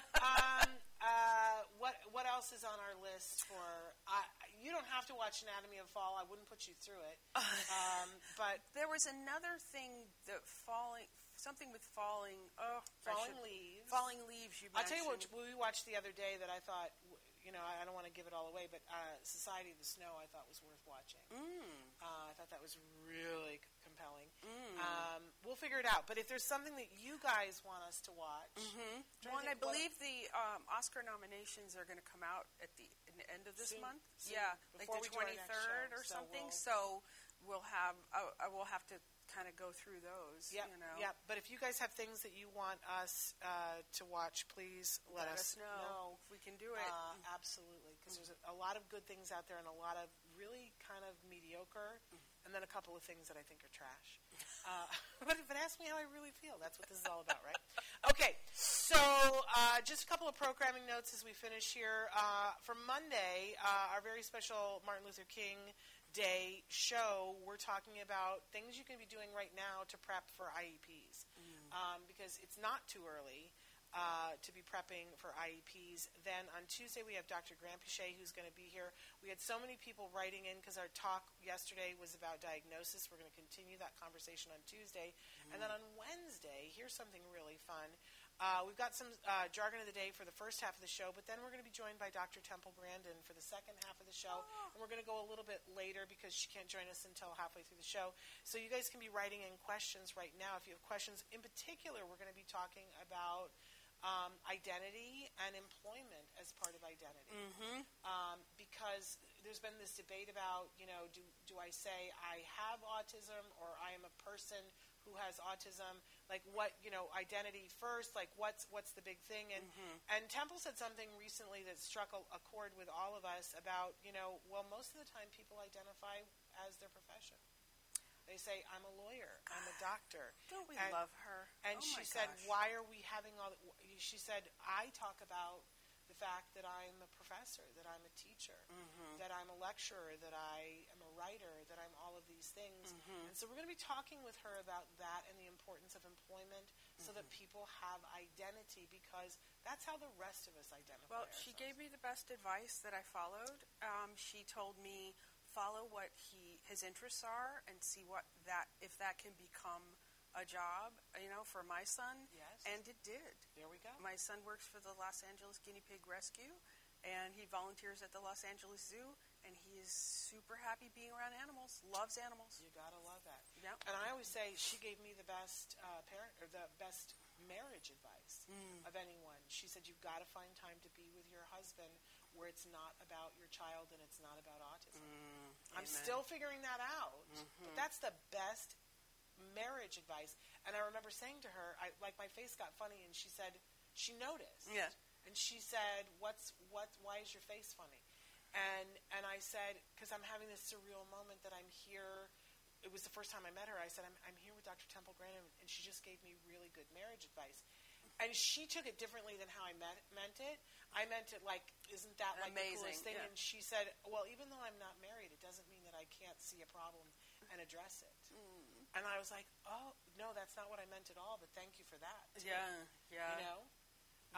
um, uh, what what else is on our list for... Uh, you don't have to watch Anatomy of Fall. I wouldn't put you through it. Um, but
there was another thing that falling... Something with falling... Oh,
falling leaves.
Falling leaves, you mentioned.
I'll tell you what we watched the other day that I thought... You know, I don't want to give it all away, but uh, Society of the Snow I thought was worth watching. Mm. Uh, I thought that was really c- compelling. Mm. Um, we'll figure it out. But if there's something that you guys want us to watch... Mm-hmm.
Well, and I believe what, the um, Oscar nominations are going to come out at the, in the end of this
soon,
month.
Soon,
yeah, like the twenty-third or
so
something.
We'll,
so we'll have... I, I will have to kind of go through those.
Yep,
you know.
Yep. But if you guys have things that you want us uh, to watch, please let,
let
us,
us know.
know
if we can do it.
Uh, absolutely, because there's a, a lot of good things out there and a lot of really kind of mediocre, and then a couple of things that I think are trash. Uh, but, but ask me how I really feel. That's what this is all about, right? Okay, so uh, just a couple of programming notes as we finish here. Uh, for Monday, uh, our very special Martin Luther King Day show, we're talking about things you can be doing right now to prep for I E Ps. Mm. Um, because it's not too early uh, to be prepping for I E Ps. Then on Tuesday, we have Doctor Grant Pichet, who's going to be here. We had so many people writing in because our talk yesterday was about diagnosis. We're going to continue that conversation on Tuesday. Mm. And then on Wednesday, here's something really fun. Uh, we've got some uh, jargon of the day for the first half of the show, but then we're going to be joined by Doctor Temple Grandin for the second half of the show. Oh. And we're going to go a little bit later because she can't join us until halfway through the show. So you guys can be writing in questions right now if you have questions. In particular, we're going to be talking about um, identity and employment as part of identity. Mm-hmm. Um, because there's been this debate about, you know, do, do I say I have autism or I am a person who has autism, like what, you know, identity first, like what's what's the big thing? And mm-hmm. and Temple said something recently that struck a, a chord with all of us about, you know, well, most of the time people identify as their profession. They say, I'm a lawyer, I'm a doctor.
Don't we
and,
love her?
And
oh
she
my
said,
gosh.
why are we having all the, she said, I talk about the fact that I'm a professor, that I'm a teacher, mm-hmm. that I'm a lecturer, that I am a writer, that I'm all of these things. Mm-hmm. And so we're going to be talking with her about that and the importance of employment mm-hmm. so that people have identity, because that's how the rest of us identify
Well,
ourselves.
She gave me the best advice that I followed. Um, she told me follow what he his interests are and see what that if that can become a job, you know, for my son.
Yes.
And it did.
There we go.
My son works for the Los Angeles Guinea Pig Rescue, and he volunteers at the Los Angeles Zoo, and he is super happy being around animals, loves animals.
You gotta love that.
Yep.
And I always say she gave me the best uh, parent or the best marriage advice mm. of anyone. She said you've got to find time to be with your husband where it's not about your child and it's not about autism. Mm, I'm still figuring that out, mm-hmm. but that's the best marriage advice. And I remember saying to her, I, like my face got funny, and she said she noticed.
Yeah.
And she said, "What's what? Why is your face funny?" And and I said, because I'm having this surreal moment that I'm here. It was the first time I met her. I said, I'm, I'm here with Doctor Temple Grandin, and she just gave me really good marriage advice. And she took it differently than how I meant, meant it. I meant it like, isn't that like
Amazing.
the coolest thing?
Yeah.
And she said, well, even though I'm not married, it doesn't mean that I can't see a problem and address it. Mm. And I was like, oh, no, that's not what I meant at all, but thank you for that.
Yeah, yeah.
You know?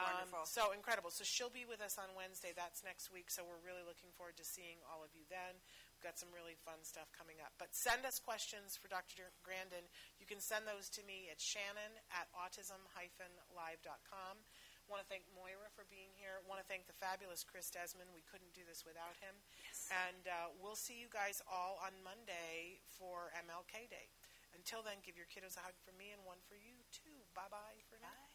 So incredible. So she'll be with us on Wednesday. That's next week. So we're really looking forward to seeing all of you then. We've got some really fun stuff coming up. But send us questions for Doctor Grandin. You can send those to me at Shannon at autism dash live dot com. Want to thank Moira for being here. Want to thank the fabulous Chris Desmond. We couldn't do this without him.
Yes.
And uh, we'll see you guys all on Monday for M L K Day. Until then, give your kiddos a hug from me and one for you, too. Bye-bye for now.
Bye.